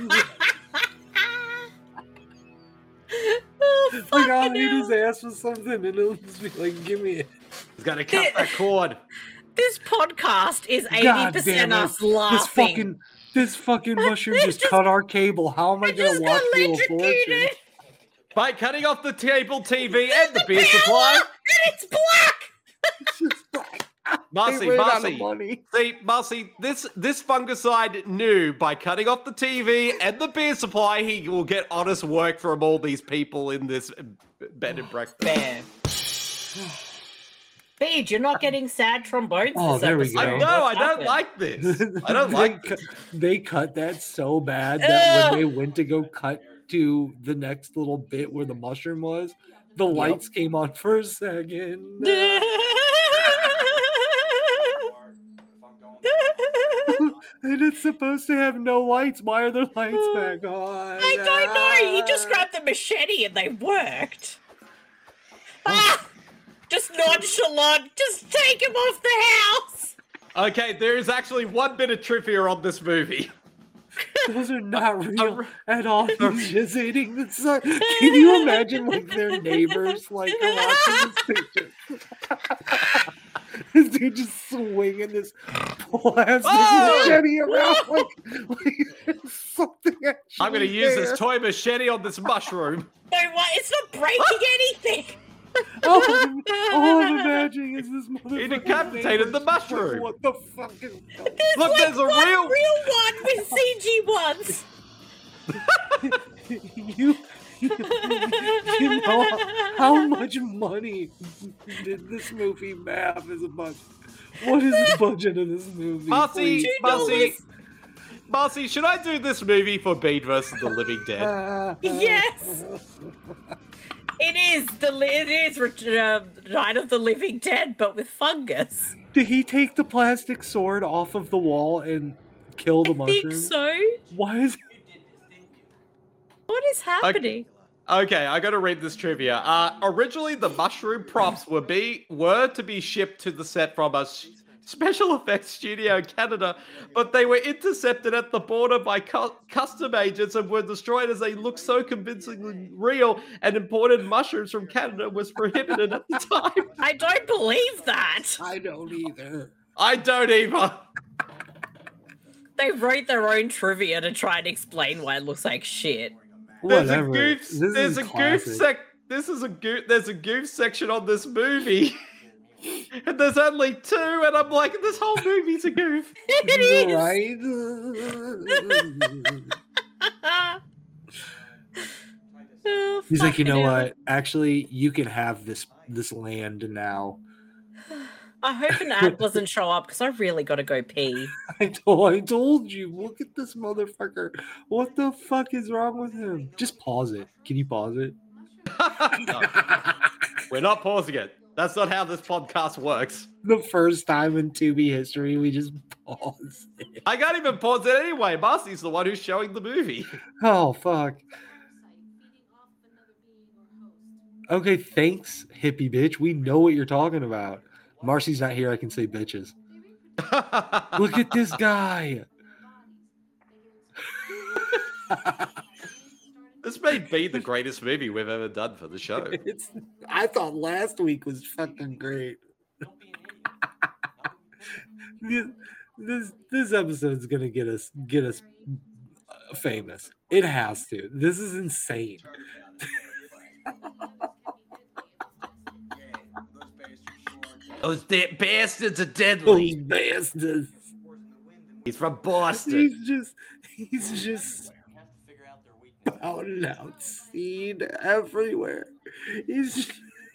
Like, I'll hit his ass with something and it'll just be like, give me it. He's gotta cut that cord. This podcast is God 80% damn it. us laughing. This fucking mushroom just cut our cable. How am I gonna just watch got Wheel of Fortune? electrocuted. By cutting off the cable TV and the beer supply. And it's black! Marcy, They ran out of Marcy. money. See, Marcy, this fungicide knew by cutting off the TV and the beer supply, he will get honest work from all these people in this bed and breakfast. Fair. Paige, you're not getting sad trombones Oh, this there we episode. go. I know, What's I don't happened? like this. I don't like this. They cut that so bad that when they went to go cut to the next little bit where the mushroom was, the lights came on for a second. And it's supposed to have no lights. Why are the lights back on? I don't know. He just grabbed the machete and they worked. Ah! Just nonchalant. Just take him off the house. Okay, there is actually one bit of trivia on this movie. Those are not real at all. He's just eating the sun. Can you imagine like their neighbors like watching this picture? This dude just swinging this plastic machete around like something. I'm going to use this toy machete on this mushroom. No, what? It's not breaking anything. All I'm imagining is this motherfucker. He decapitated the mushroom. What the fuck is going Look, there's a real one with CG ones. you know how much money did this movie have as a budget? What is the budget of this movie? Marcy, Please. Marcy, should I do this movie for Bede versus the Living Dead? Yes. It is Night of the Living Dead, but with fungus. Did he take the plastic sword off of the wall and kill the I think mushroom? so. Why is What is happening? Okay, I gotta read this trivia. Originally, the mushroom props were to be shipped to the set from a special effects studio in Canada, but they were intercepted at the border by custom agents and were destroyed as they looked so convincingly real, and imported mushrooms from Canada was prohibited at the time. I don't believe that. I don't either. I don't either. They wrote their own trivia to try and explain why it looks like shit. Whatever. There's a goof section on this movie. And there's only 2, and I'm like, this whole movie's a goof. It is. Right? He's like, you know what? Actually, you can have this land now. I hope an ad doesn't show up because I really got to go pee. I told you. Look at this motherfucker. What the fuck is wrong with him? Just pause it. Can you pause it? No. We're not pausing it. That's not how this podcast works. The first time in Tubi history, we just paused it. I can't even pause it anyway. Marcy's the one who's showing the movie. Oh, fuck. Okay, thanks, hippie bitch. We know what you're talking about. Marcy's not here. I can say bitches. Look at this guy. This may be the greatest movie we've ever done for the show. I thought last week was fucking great. This episode's gonna get us famous. It has to. This is insane. Those bastards are deadly. Those bastards. He's from Boston. He's just spouting out seed everywhere. He's just...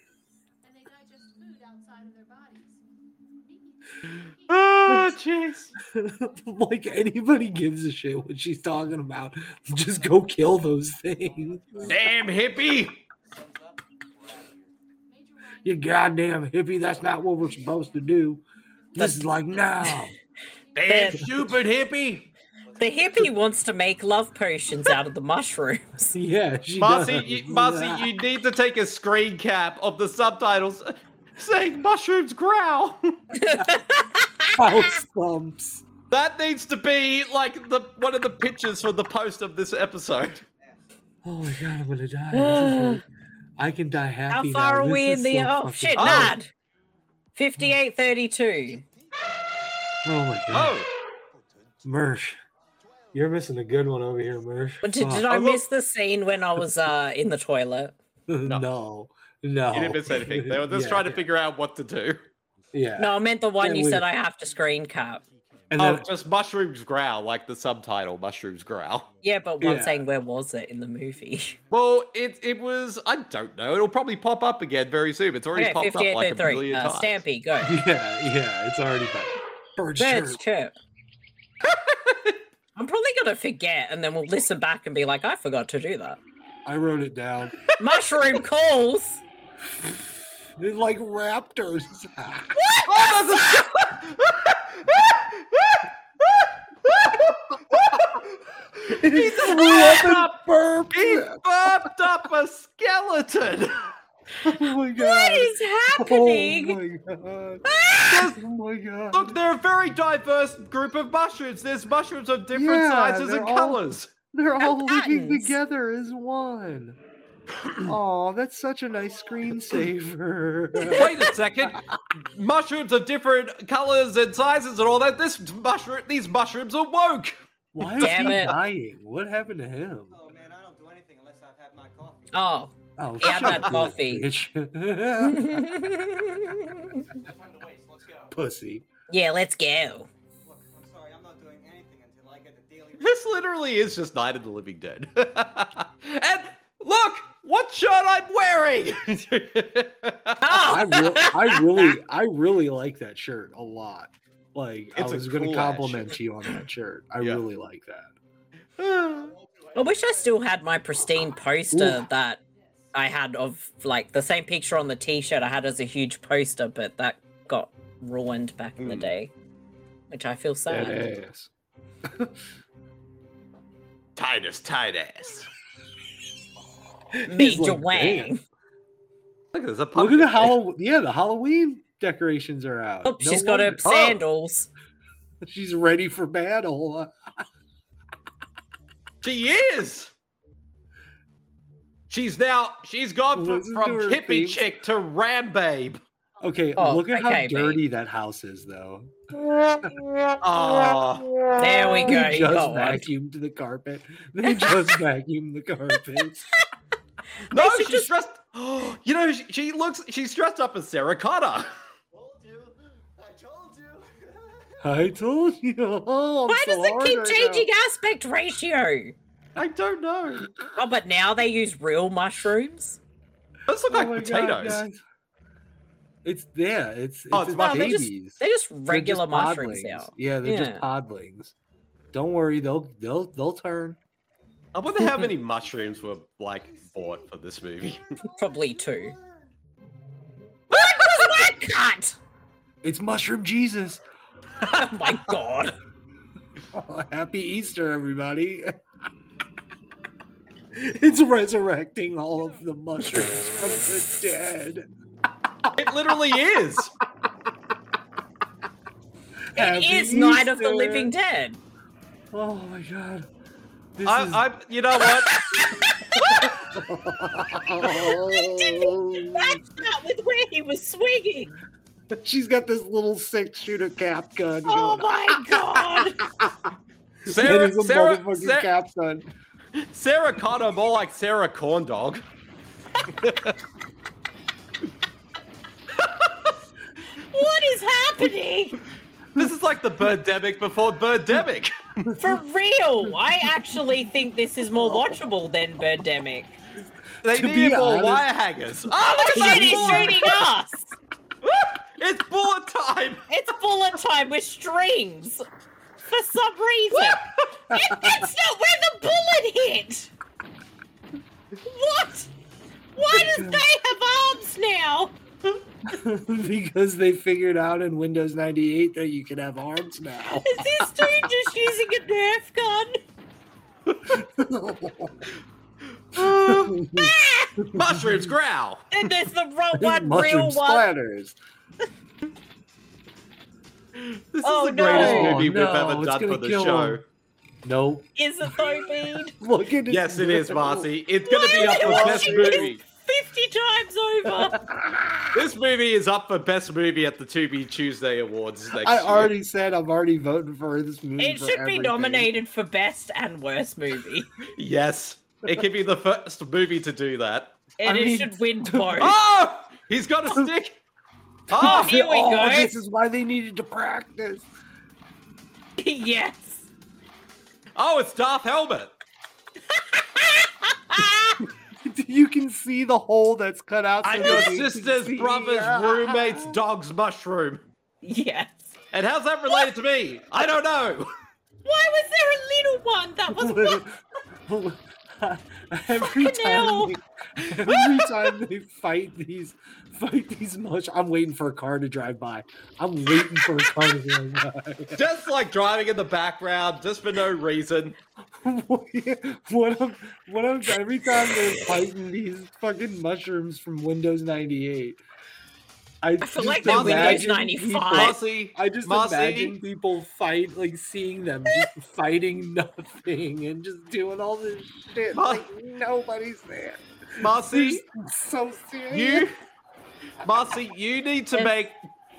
Oh, jeez. Like anybody gives a shit what she's talking about. Just go kill those things. Damn hippie. You goddamn hippie, that's not what we're supposed to do. This is like, no. Damn stupid hippie. The hippie wants to make love potions out of the mushrooms. Yeah, she Marcy, you need to take a screen cap of the subtitles saying mushrooms growl. House thumps. That needs to be like one of the pictures for the post of this episode. Oh my god, I'm gonna die. I can die happy. How far now. are we in the? So shit, Nad. 58:32. Oh my god. Mersh, you're missing a good one over here, Mersh. Did I miss the scene when I was in the toilet? No. You didn't miss anything. They were just trying to figure out what to do. Yeah. No, I meant the one you said I have to screen cap. And then, just mushrooms growl, like the subtitle, mushrooms growl. Yeah, but one saying where was it in the movie? Well, it was, I don't know. It'll probably pop up again very soon. It's already popped up like a million times. Stampy, go. Yeah, it's already back. Birds chirp. I'm probably going to forget, and then we'll listen back and be like, I forgot to do that. I wrote it down. Mushroom calls. They're like raptors. He burped up a skeleton. Oh my god. What is happening? Oh my god. Oh my god. Look, they're a very diverse group of mushrooms. There's mushrooms of different sizes and colors. They're all living together as one. Oh, that's such a nice screensaver. Wait a second. Mushrooms of different colors and sizes and all that. These mushrooms are woke. Why is he dying? What happened to him? Oh man, I don't do anything unless I've had my coffee. Oh. Oh, yeah, that coffee. Pussy. Yeah, let's go. Look, I'm sorry, I'm not doing anything until I get the daily. This literally is just Night of the Living Dead. And look, what shirt I'm wearing. I really like that shirt a lot. Like, It's I was a going to cool-ass compliment you on that shirt. I really like that. I wish I still had my pristine poster that I had of, like, the same picture on the t-shirt I had as a huge poster, but that got ruined back in the day, which I feel sad. Tight ass. Major like, Wang. Look, there's a Look at pumpkin. the Halloween decorations are out. Oh, she's got her sandals. She's ready for battle. She is. She's gone Listen from to her hippie theme. chick to ram babe. Okay, look at how dirty that house is, though. Oh, there we go. They You just got one. vacuumed the carpet. They just vacuumed the carpet. No, she's dressed. You know, she's dressed up as Sarah Connor. I told you. Oh, I'm Why so does it hard keep right changing now. aspect ratio? I don't know. Oh, but now they use real mushrooms. Those look Oh like my God, potatoes. guys. It's it's Oh, it's babies. They're just They're regular just mushrooms podlings. now. Yeah, they're just podlings. Don't worry, they'll turn. I wonder how many mushrooms were like bought for this movie. Probably 2. What was that cut? It's Mushroom Jesus. Oh my God. Oh, happy Easter, everybody. It's resurrecting all of the mushrooms from the dead. It literally is. It is Night of the Living Dead. Oh my God. You know what? They didn't match that with where he was swinging. She's got this little 6-shooter cap gun. Oh my God. Sarah, motherfucking cap gun. Sarah Connor, more like Sarah Corndog. What is happening? This is like the Birdemic before Birdemic. For real, I actually think this is more watchable than Birdemic. They To need be more honest- wire hangers. Oh, look Shit, at he's that shooting bullet! us. It's bullet time. It's bullet time with strings. For some reason. That's not where the bullet hit. What? Why does they have arms now? Because they figured out in Windows 98 that you can have arms now. Is this dude just using a Nerf gun? Mushrooms growl. And there's the one Mushroom real one. splatters. This Oh, is the greatest no. movie we've No, ever it's done gonna for the kill show. him. Nope. Is it though, Bede? Look at Yes, it is, Marcy. Marcy. It's going to be Why up are for we best watching this movie. 50 times over. This movie is up for best movie at the Tubi Tuesday Awards next I year. already said I'm already voting for this movie. It for should be everything. nominated for best and worst movie. Yes, it could be the first movie to do that. And I it mean- should win both. Oh, he's got a stick. Oh, Here we go. This is why they needed to practice. Yes. oh, it's Darth Helmet. You can see the hole that's cut out. And so your that you can sister's see. brother's roommate's dog's mushroom. Yes. And how's that related to me? I don't know. Why was there a little one that was every Fucking hell. time they fight these mush, I'm waiting for a car to drive by. I'm waiting for a car to drive by. Just like driving in the background, just for no reason. what I'm every time they're fighting these fucking mushrooms from Windows 98. I feel just like they're Windows imagine 95. people- Marcy, I just Marcy. imagine people fight, like seeing them just fighting nothing and just doing all this shit. Like nobody's there. Marcy, They're so serious. Marcy, you need to make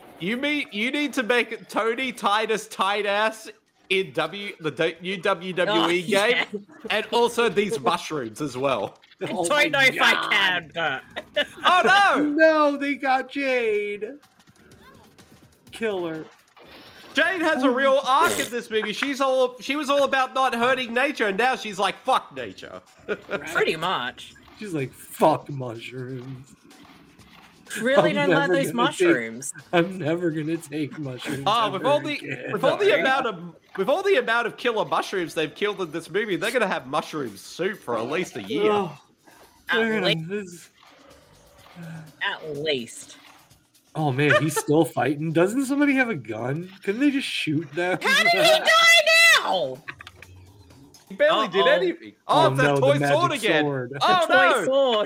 Tony Titus tight ass in the new WWE Oh, game, yeah. and also these mushrooms as well. I don't know if I can, but Oh no! No, they got Jade. Killer. Jade has a real arc in this movie. She was all about not hurting nature, and now she's like, fuck nature. pretty much. She's like, fuck mushrooms. Really I'm don't like never those gonna take- mushrooms. I'm never gonna take mushrooms. Oh, with ever all the again. with all the amount of killer mushrooms they've killed in this movie, they're gonna have mushroom soup for at least a year. Oh, they're At, gonna- this- At least. oh man, he's still fighting. Doesn't somebody have a gun? Couldn't they just shoot them? How did he die now? He barely did anything. Oh, it's that no, toy the sword magic again. sword. Oh, Toy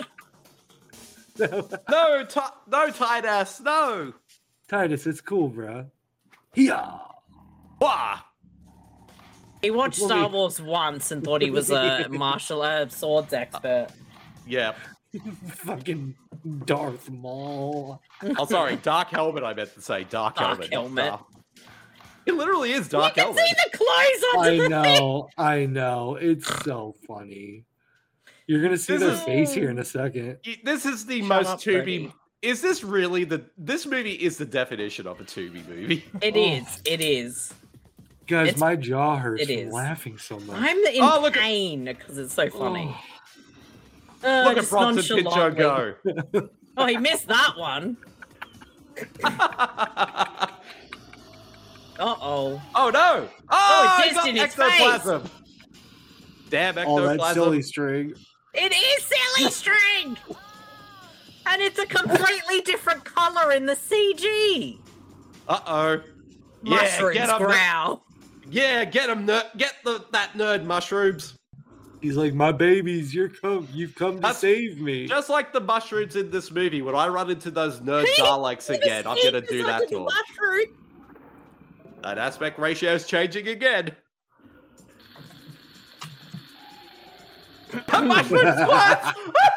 no. sword. No, Titus, no. Titus, it's cool, bro. Yeah. Wah. He watched Star Wars once and thought he was a martial swords expert. Yeah. Fucking Darth Maul. Oh, sorry, Dark Helmet. I meant to say Dark Helmet. Helmet. It literally is Dark You Helmet. can see the clothes under the thing. I know. It's so funny. You're gonna see This their is- face here in a second. This is the Shut most up, Tubi. Freddie. Is this really this movie is the definition of a Tubi movie? It is. It is. Guys, It's- my jaw hurts it from is. laughing so much. I'm in look at- pain because it's so funny. Look at just Bronson Pinchot go. nonchalantly. Oh, he missed that one. Uh-oh. Oh no! Oh, Oh, it he's got dissed in his ectoplasm. Damn Oh, that ectoplasm. silly string. It is silly string! And it's a completely different color in the CG. Uh-oh. Mushrooms get 'em, growl. Yeah, get him. Get that nerd mushrooms. He's like, my babies, you've come to save me. Just like the mushrooms in this movie. When I run into those nerd Daleks again, I'm gonna do that to them. That aspect ratio is changing again. Mushroom squats!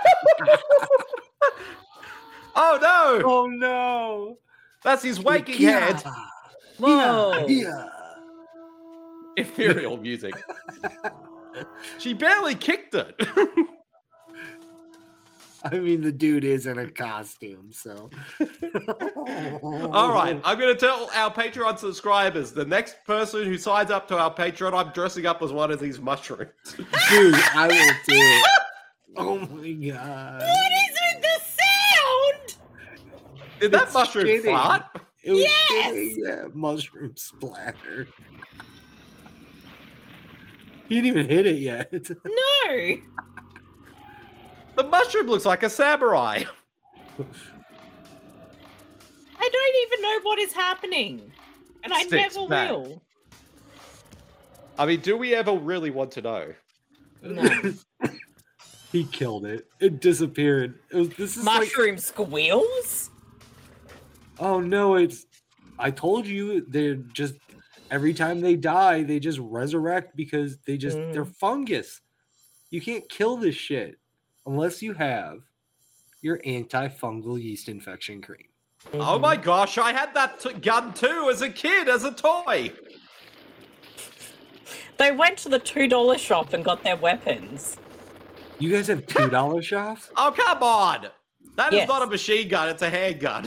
Oh no! Oh no! That's his waking head. Whoa! Yeah. Ethereal music. She barely kicked it. I mean, the dude is in a costume, so. All right, I'm going to tell our Patreon subscribers the next person who signs up to our Patreon, I'm dressing up as one of these mushrooms. Dude, I will do it. Oh my god. What is with the sound? Did that It's mushroom shitting. fart? It was Yes! shitting, yeah, mushroom splatter. He didn't even hit it yet. No. The mushroom looks like a samurai. I don't even know what is happening. And I Sticks never back. will. I mean, do we ever really want to know? No. He killed it. It disappeared. This is like, Mushroom squeals? oh no, it's. I told you they're just. Every time they die, they just resurrect because they're fungus. You can't kill this shit unless you have your antifungal yeast infection cream. Oh my gosh, I had that gun too as a kid, as a toy. They went to the $2 shop and got their weapons. You guys have $2 shops? Oh, come on. That is Yes. not a machine gun, it's a handgun.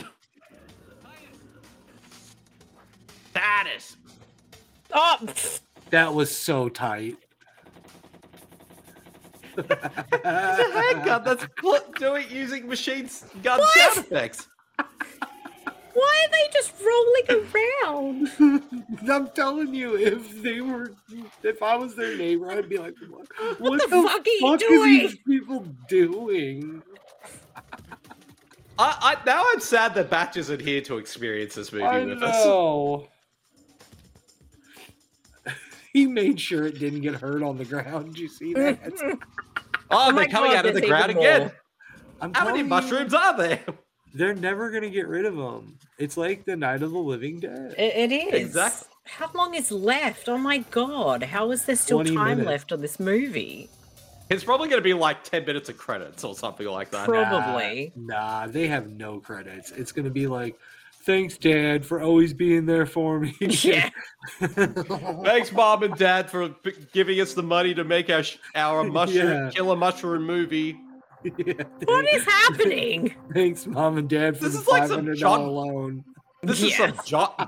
Status. Oh, pfft. That was so tight. It's a handgun that's using machine gun sound effects. Why are they just rolling around? I'm telling you, if I was their neighbor, I'd be like, what the the fuck are you fuck are doing? these people doing? Now I'm sad that Batch isn't here to experience this movie I with us. know. He made sure it didn't get hurt on the ground. Did you see that? Oh, my they're coming God, out of the there's ground even again. more. I'm How many telling you, mushrooms are there? They're never gonna get rid of them. It's like the Night of the Living Dead. It is. Exactly. How long is left? Oh my god. How is there still 20 time minutes. left on this movie? It's probably going to be like 10 minutes of credits or something like that. Probably. Nah, they have no credits. It's gonna be like, thanks, Dad, for always being there for me. Yeah. Thanks, Mom and Dad, for giving us the money to make our mushroom Yeah. killer mushroom movie. Yeah. What is happening? Thanks, Mom and Dad, for This the is like some $500 John- loan. This is some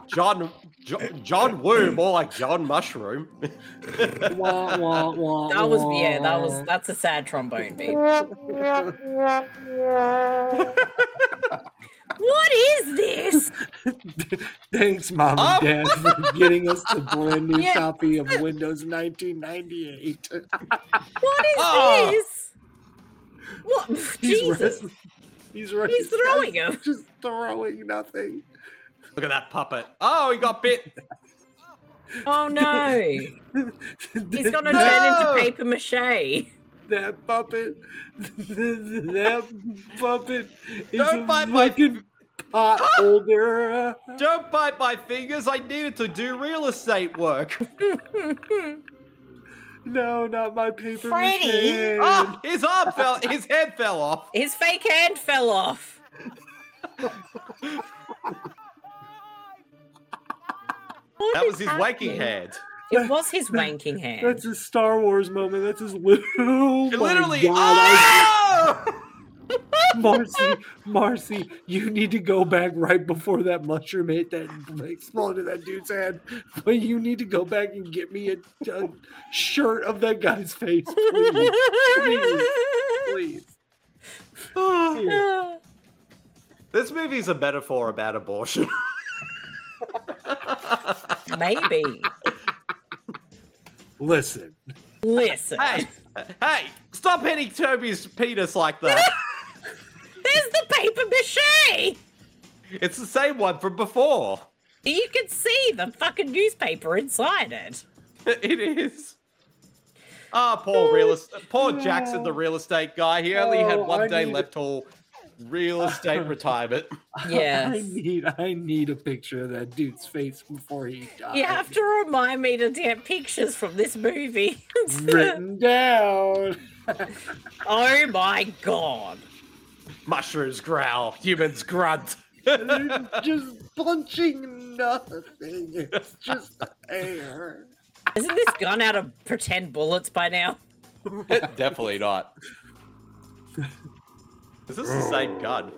John Woo, more like John Mushroom. Wah, wah, wah, That was wah. that's a sad trombone beat. What is this? Thanks, Mom Oh. and Dad, for getting us the brand new Yeah. copy of Windows 1998. What is Oh. this? What? Jesus. He's throwing him. Just throwing nothing. Look at that puppet. Oh, he got bit. Oh no! He's gonna turn into paper mache. That puppet is Don't a bite my fucking pot holder. Don't bite my fingers. I needed to do real estate work. No, not my paper Freddy! mache. Oh, his head fell off. His fake hand fell off. That was his wanking hand. It was his wanking hand. That's a Star Wars moment. That's his literal. Literally. Marcy, you need to go back right before that mushroom hit that exploded that dude's head. But you need to go back and get me a shirt of that guy's face, please. Please. Here. This movie's a metaphor about abortion. Maybe. Listen. Hey, stop hitting Toby's penis like that. There's the paper mache! It's the same one from before. You can see the fucking newspaper inside it. It is. Poor Jackson, the real estate guy. He only had one day left till real estate retirement. Yes. I need a picture of that dude's face before he dies. You have to remind me to get pictures from this movie. Written down. Oh my god. Mushrooms growl, humans grunt. Just punching nothing. It's just air. Isn't this gun out of pretend bullets by now? Definitely not. Is this the same gun?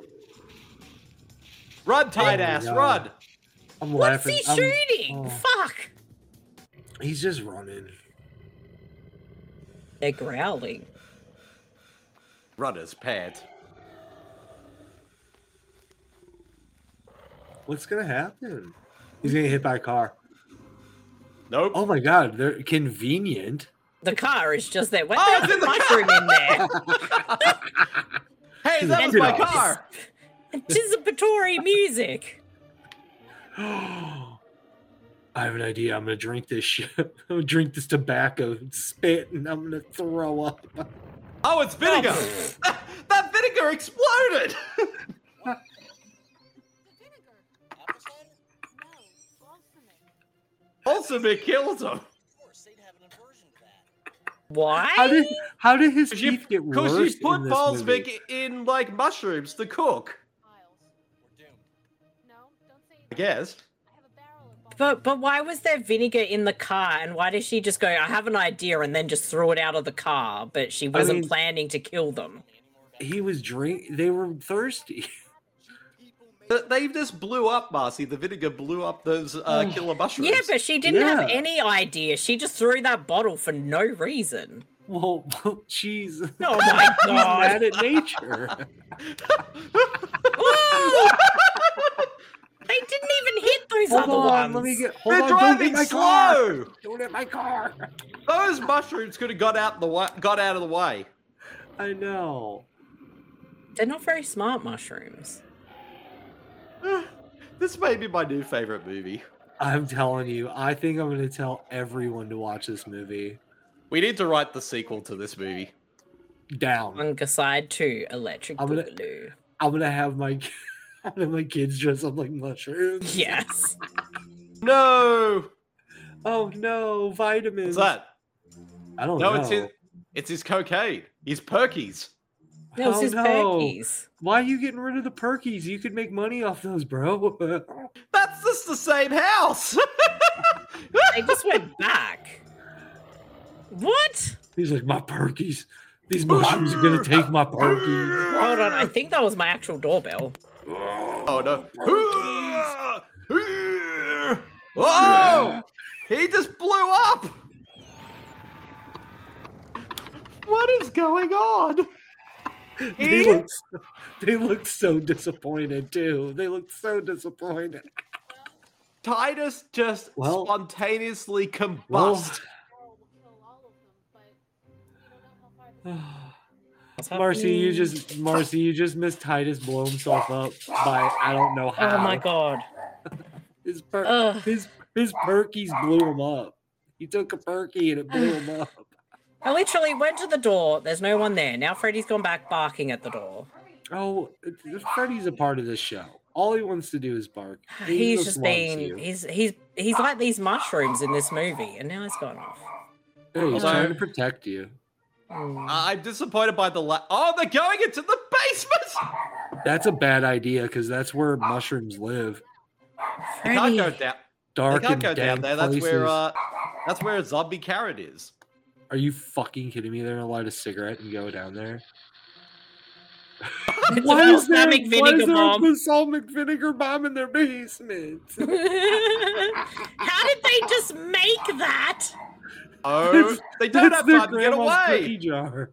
Run, tight ass, run! I'm What's laughing. he shooting? Fuck! He's just running. They're growling. Runner's pant. What's gonna happen? He's gonna get hit by a car. Nope. Oh my god, they're convenient. The car is just there. There's a mushroom in there. Hey, that was my car! Anticipatory music. I have an idea. I'm gonna drink this shit. I'm gonna drink this tobacco, spit, and I'm gonna throw up. Oh, it's vinegar! That vinegar exploded! Balsamic kills him. Why? How did his teeth get worse? Because you put in this balsamic movie? in like mushrooms to cook. I guess. But why was there vinegar in the car, and why did she just go, I have an idea, and then just throw it out of the car, but she wasn't planning to kill them? He was they were thirsty. They just blew up, Marcy. The vinegar blew up those killer mushrooms. Yeah, but she didn't have any idea. She just threw that bottle for no reason. Well, she's oh my god, mad at nature. They didn't even hit those Hold other on, ones. let me get. They're Hold on, driving don't hit my slow. car. Don't hit my car. Those mushrooms could have got out of the way. I know. They're not very smart mushrooms. This may be my new favorite movie. I'm telling you, I think I'm going to tell everyone to watch this movie. We need to write the sequel to this movie. Down. Hunger Side 2, Electric Boogaloo. I'm gonna have my kids dress up like mushrooms. Yes. No. Oh no, vitamins. What's that? I don't know. No, it's his cocaine. His Perkies. That was his Perkies. Why are you getting rid of the Perkies? You could make money off those, bro. That's just the same house. They just went back. What? He's like, my Perkies. These mushrooms are gonna take my Perkies. Hold on, I think that was my actual doorbell. Oh no. Oh! He just blew up! What is going on? They look so disappointed too. They look so disappointed. Titus just spontaneously combust. Marcy, you just missed Titus blow himself up by I don't know how. Oh my god. His His perkies blew him up. He took a perky and it blew him up. I literally went to the door. There's no one there. Now Freddy's gone back barking at the door. Oh, Freddy's a part of this show. All he wants to do is bark. He's just been he's like these mushrooms in this movie, and now he's gone off. Hey, he's trying to protect you. I'm disappointed by the oh, they're going into the basement. That's a bad idea because that's where mushrooms live. They can't go down. Dark They can't and go down dank there. places. That's where Zombie Carrot is. Are you fucking kidding me? They're gonna light a cigarette and go down there. It's Why a is there balsamic vinegar bomb. a balsamic vinegar bomb in their basement? How did they just make that? Oh, they don't have time to get away. Cookie jar.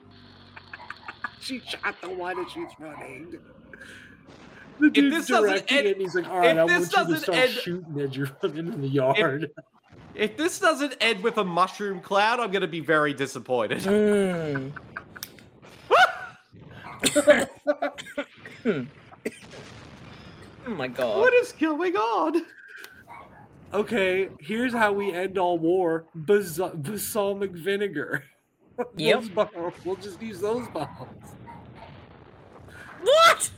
She shot the one and she's running. The dude's this doesn't directing end- it and he's like, all right, I if want this you to doesn't start end- shooting as you're running in the yard. If this doesn't end with a mushroom cloud, I'm going to be very disappointed. Oh my god. What is going on? Okay, here's how we end all war. Balsamic vinegar. Yep. Those bombs. We'll just use those bombs. What?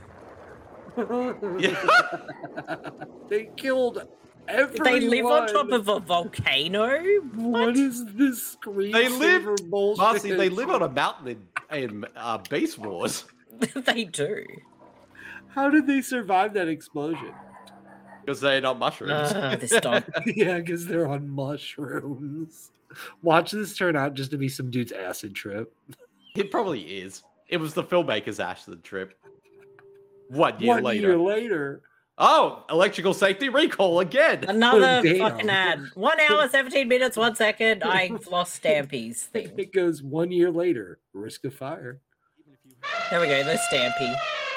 They killed everyone. They live on top of a volcano? What is this They live, screensaver bullshit? Marcy, they live on a mountain in Base Wars. They do. How did they survive that explosion? Because they're not mushrooms. This dog. Yeah, because they're on mushrooms. Watch this turn out just to be some dude's acid trip. It probably is. It was the filmmaker's acid trip. 1 year One later. year later. Oh, electrical safety recall again. Another damn. fucking ad. 1 hour, 17 minutes, 1 second. I've lost Stampy's thing. It goes 1 year later. Risk of fire. There we go. There's Stampy.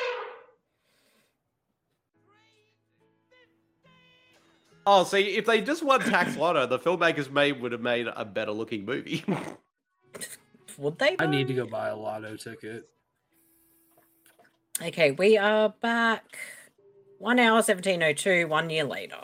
Oh, see, if they just won Tax Lotto, the filmmakers would have made a better looking movie. Would they? I need to go buy a lotto ticket. Okay, we are back. 1 hour, 17:02, 1 year later.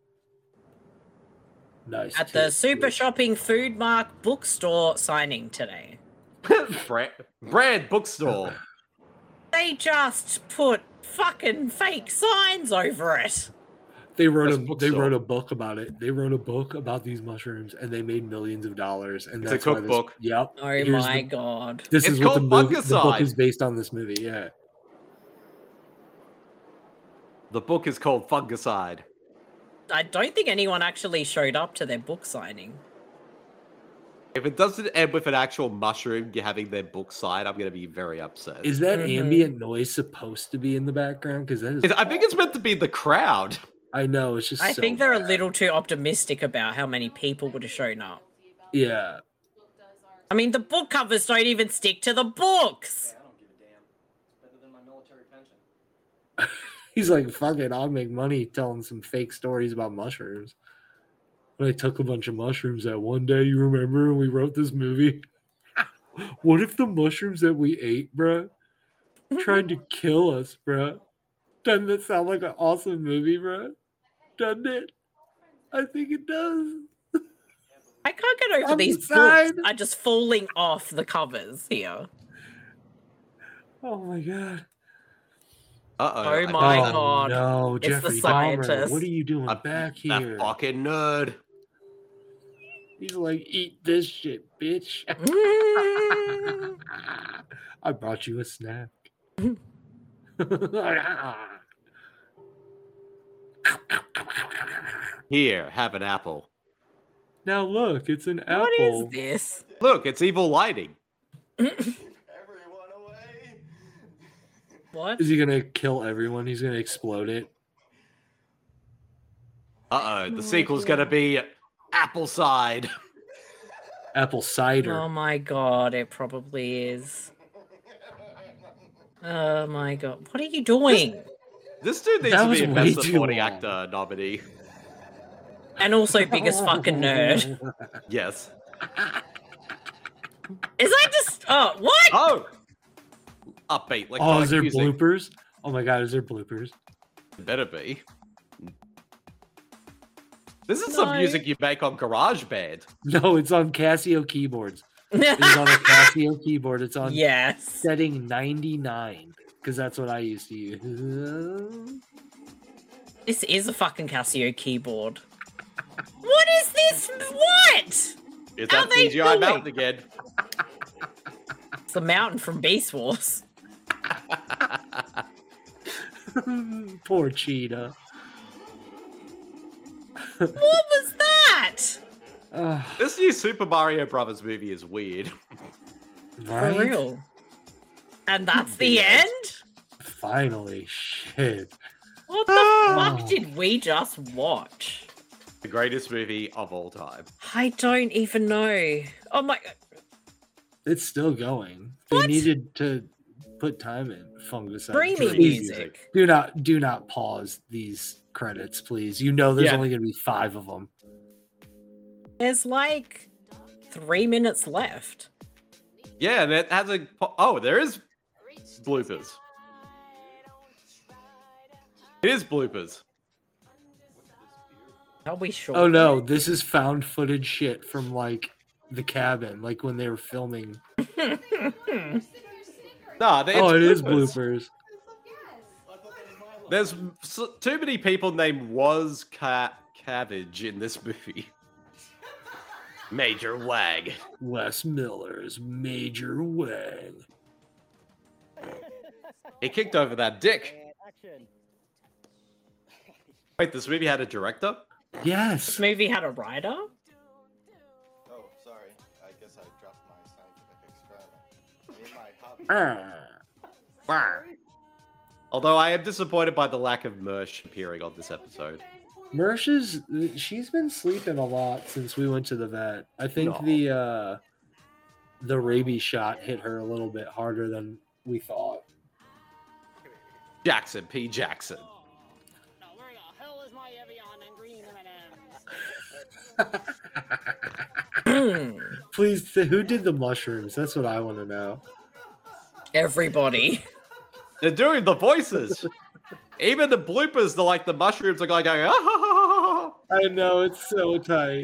Nice. At the tip. Super Shopping Food Mark bookstore signing today. Brand bookstore. They just put fucking fake signs over it. They wrote That's a bookstore. book about it. They wrote a book about these mushrooms, and they made millions of dollars. And It's a that's why cookbook. Yep. Oh Here's my the- god. This It's is what the called book Fungicide. is based on. This movie, yeah. The book is called Fungicide. I don't think anyone actually showed up to their book signing. If it doesn't end with an actual mushroom having their book signed, I'm going to be very upset. Is that ambient noise supposed to be in the background? Because that is. I think it's meant to be the crowd. I know it's just. I so think they're a bad. little too optimistic about how many people would have shown up. Yeah. I mean, the book covers don't even stick to the books. I don't give a damn. It's better than my military pension. He's like, fuck it, I'll make money telling some fake stories about mushrooms. But I took a bunch of mushrooms that one day, you remember, when we wrote this movie? What if the mushrooms that we ate, bruh, tried to kill us, bruh? Doesn't that sound like an awesome movie, bruh? Doesn't it? I think it does. I can't get over On the these side. books are just falling off the covers here. Oh my god. Uh-oh. Oh my Oh, god. no, It's Jeffrey the Dahmer, scientist. what are you doing back That here? fucking nerd. He's like, eat this shit, bitch. I brought you a snack. Here, have an apple. Now look, it's an apple. What is this? Look, it's evil lighting. What? Is he gonna kill everyone? He's gonna explode it. Uh-oh, the sequel's gonna be Apple Side. Apple cider. Oh my god, it probably is. Oh my god. What are you doing? This dude needs That to was be a way Best too Supporting long. Actor nominee. And also biggest fucking nerd. Yes. Is that just what? Oh! Upbeat. Like Oh, is there music. This is some music you make on GarageBand. No, it's on Casio keyboards. It's on a Casio keyboard. It's on setting 99 because that's what I used to use. This is a fucking Casio keyboard. What is this? What? It's that CGI mountain again. It's the mountain from Beast Wars. Poor Cheetah. What was that? This new Super Mario Brothers movie is weird. Right? For real. And that's the end? Finally, shit. What the fuck did we just watch? The greatest movie of all time. I don't even know. Oh my... It's still going. They needed to put time in. Fungicide. Streaming Please, music. Do not pause these credits, please. You know there's only going to be 5 of them. There's like 3 minutes left. Yeah, and it has a... Oh, there is bloopers. It is bloopers. Are we sure? Oh no, this is found footage shit from like the cabin, like when they were filming. Nah, it is bloopers. There's too many people named Was Cabbage in this movie. Major Wag. Wes Miller's Major Wag. He kicked over that dick. Wait, this movie had a director? Yes. This movie had a writer? Oh, sorry. I guess I dropped my scientific experiment. Although I am disappointed by the lack of Mersh appearing on this episode. She's been sleeping a lot since we went to the vet. I think the rabies shot hit her a little bit harder than we thought. Jackson P. Jackson. Please, who did the mushrooms? That's what I want to know. Everybody. They're doing the voices. Even the bloopers, the mushrooms are going, ah. I know, it's so tight.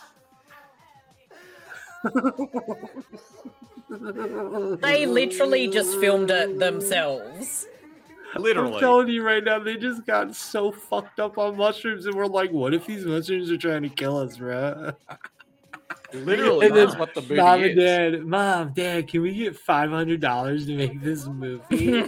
They literally just filmed it themselves. Literally. I'm telling you right now, they just got so fucked up on mushrooms, and we're like, what if these mushrooms are trying to kill us, bro? Literally, that's what the movie is. Mom, Dad, can we get $500 to make this movie?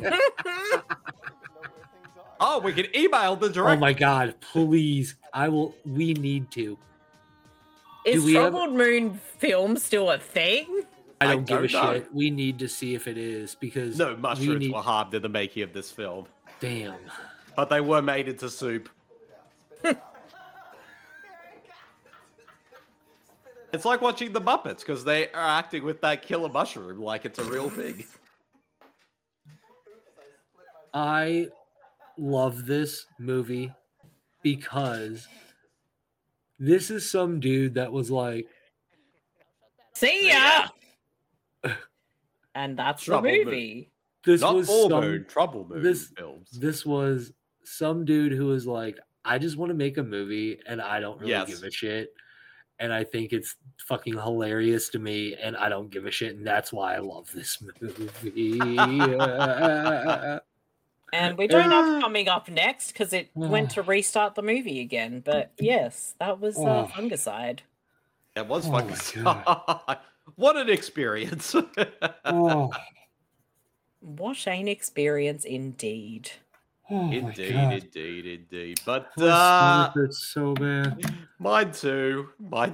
Oh, we can email the director. Oh my god, please. We need to. Is Troubled Moon film still a thing? I don't give a shit. We need to see if it is, because no mushrooms were harmed in the making of this film. Damn. But they were made into soup. It's like watching the Muppets, because they are acting with that killer mushroom like it's a real thing. I love this movie because this is some dude that was like, see ya! And that's the movie. This Not was Full some, Moon, Trouble Moon films. This was some dude who was like, I just want to make a movie and I don't really give a shit. And I think it's fucking hilarious to me and I don't give a shit. And that's why I love this movie. And we don't have coming up next because it went to restart the movie again. But yes, that was Fungicide. That was Fungicide. What an experience. What an experience indeed. Indeed. But hurts so bad. Mine too.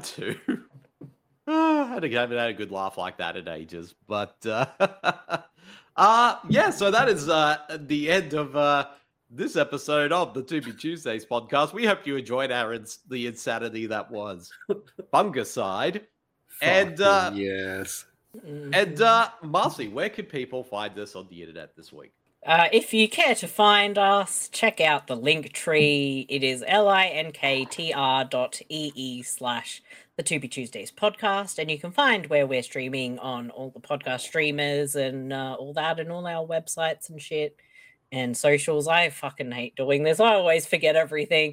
I haven't had a good laugh like that in ages. But yeah, so that is the end of this episode of the To Be Tuesdays podcast. We hope you enjoyed the insanity that was Fungicide. And yes. And Marcy, where can people find us on the internet this week? If you care to find us, check out the link tree. It is linktr.ee/the To Be Tuesdays podcast, and you can find where we're streaming on all the podcast streamers and all that, and all our websites and shit and socials. I fucking hate doing this. I always forget everything.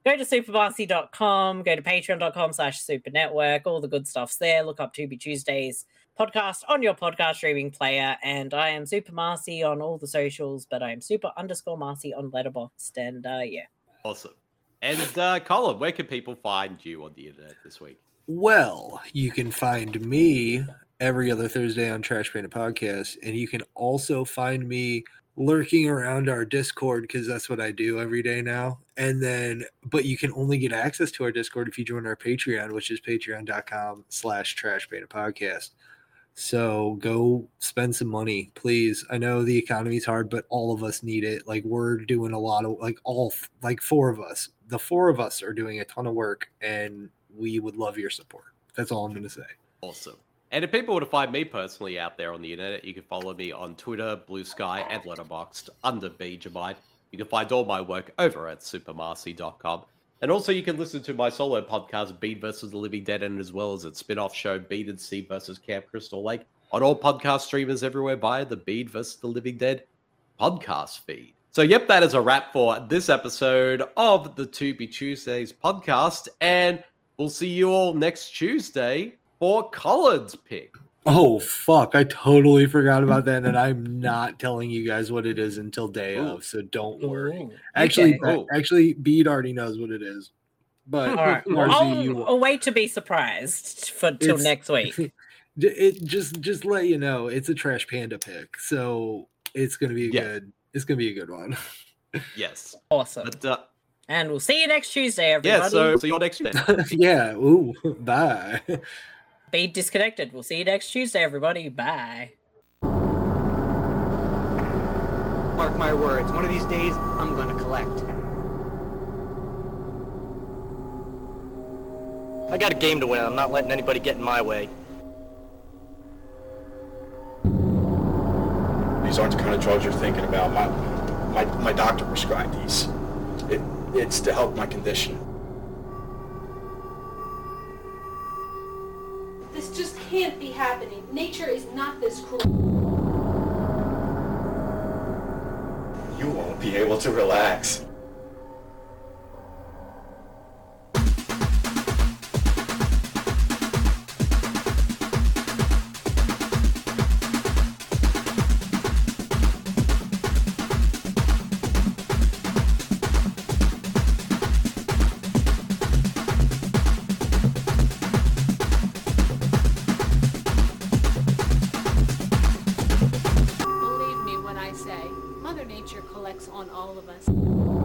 Go to supermarcy.com, go to patreon.com/supernetwork, all the good stuff's there. Look up To Be Tuesdays podcast on your podcast streaming player. And I am Super Marcy on all the socials, but I'm super_Marcy on Letterboxd. And yeah. Awesome. And Colin, where can people find you on the internet this week? Well, you can find me every other Thursday on Trash Panda Podcast, and you can also find me lurking around our Discord because that's what I do every day now. And then, but you can only get access to our Discord if you join our Patreon, which is patreon.com/Trash Panda Podcast. So go spend some money, please. I know the economy's hard, but all of us need it. Like, we're doing a lot of, four of us. The four of us are doing a ton of work, and we would love your support. That's all I'm going to say. Awesome. And if people want to find me personally out there on the internet, you can follow me on Twitter, Blue Sky, and Letterboxd under BJamite. You can find all my work over at supermarcy.com. And also you can listen to my solo podcast, Bede vs. the Living Dead, and as well as its spin-off show, Bede and Steve vs. Camp Crystal Lake, on all podcast streamers everywhere via the Bede vs. the Living Dead podcast feed. So, yep, that is a wrap for this episode of the To Be Tuesdays podcast, and we'll see you all next Tuesday for Colin's pick. Oh, fuck. I totally forgot about that, and I'm not telling you guys what it is until day of, so don't worry. Actually, Bede already knows what it is. But all right. I'll wait to be surprised till next week. It just let you know, it's a Trash Panda pick, so it's going to be it's going to be a good one. Yes. Awesome. But, and we'll see you next Tuesday, everybody. Yeah, so see you next Tuesday. Yeah. Ooh, bye. Be disconnected. We'll see you next Tuesday, everybody. Bye. Mark my words, one of these days, I'm gonna collect. I got a game to win. I'm not letting anybody get in my way. These aren't the kind of drugs you're thinking about. My doctor prescribed these. It's to help my condition. This just can't be happening. Nature is not this cruel. You won't be able to relax. Believe me when I say, Mother Nature collects on all of us.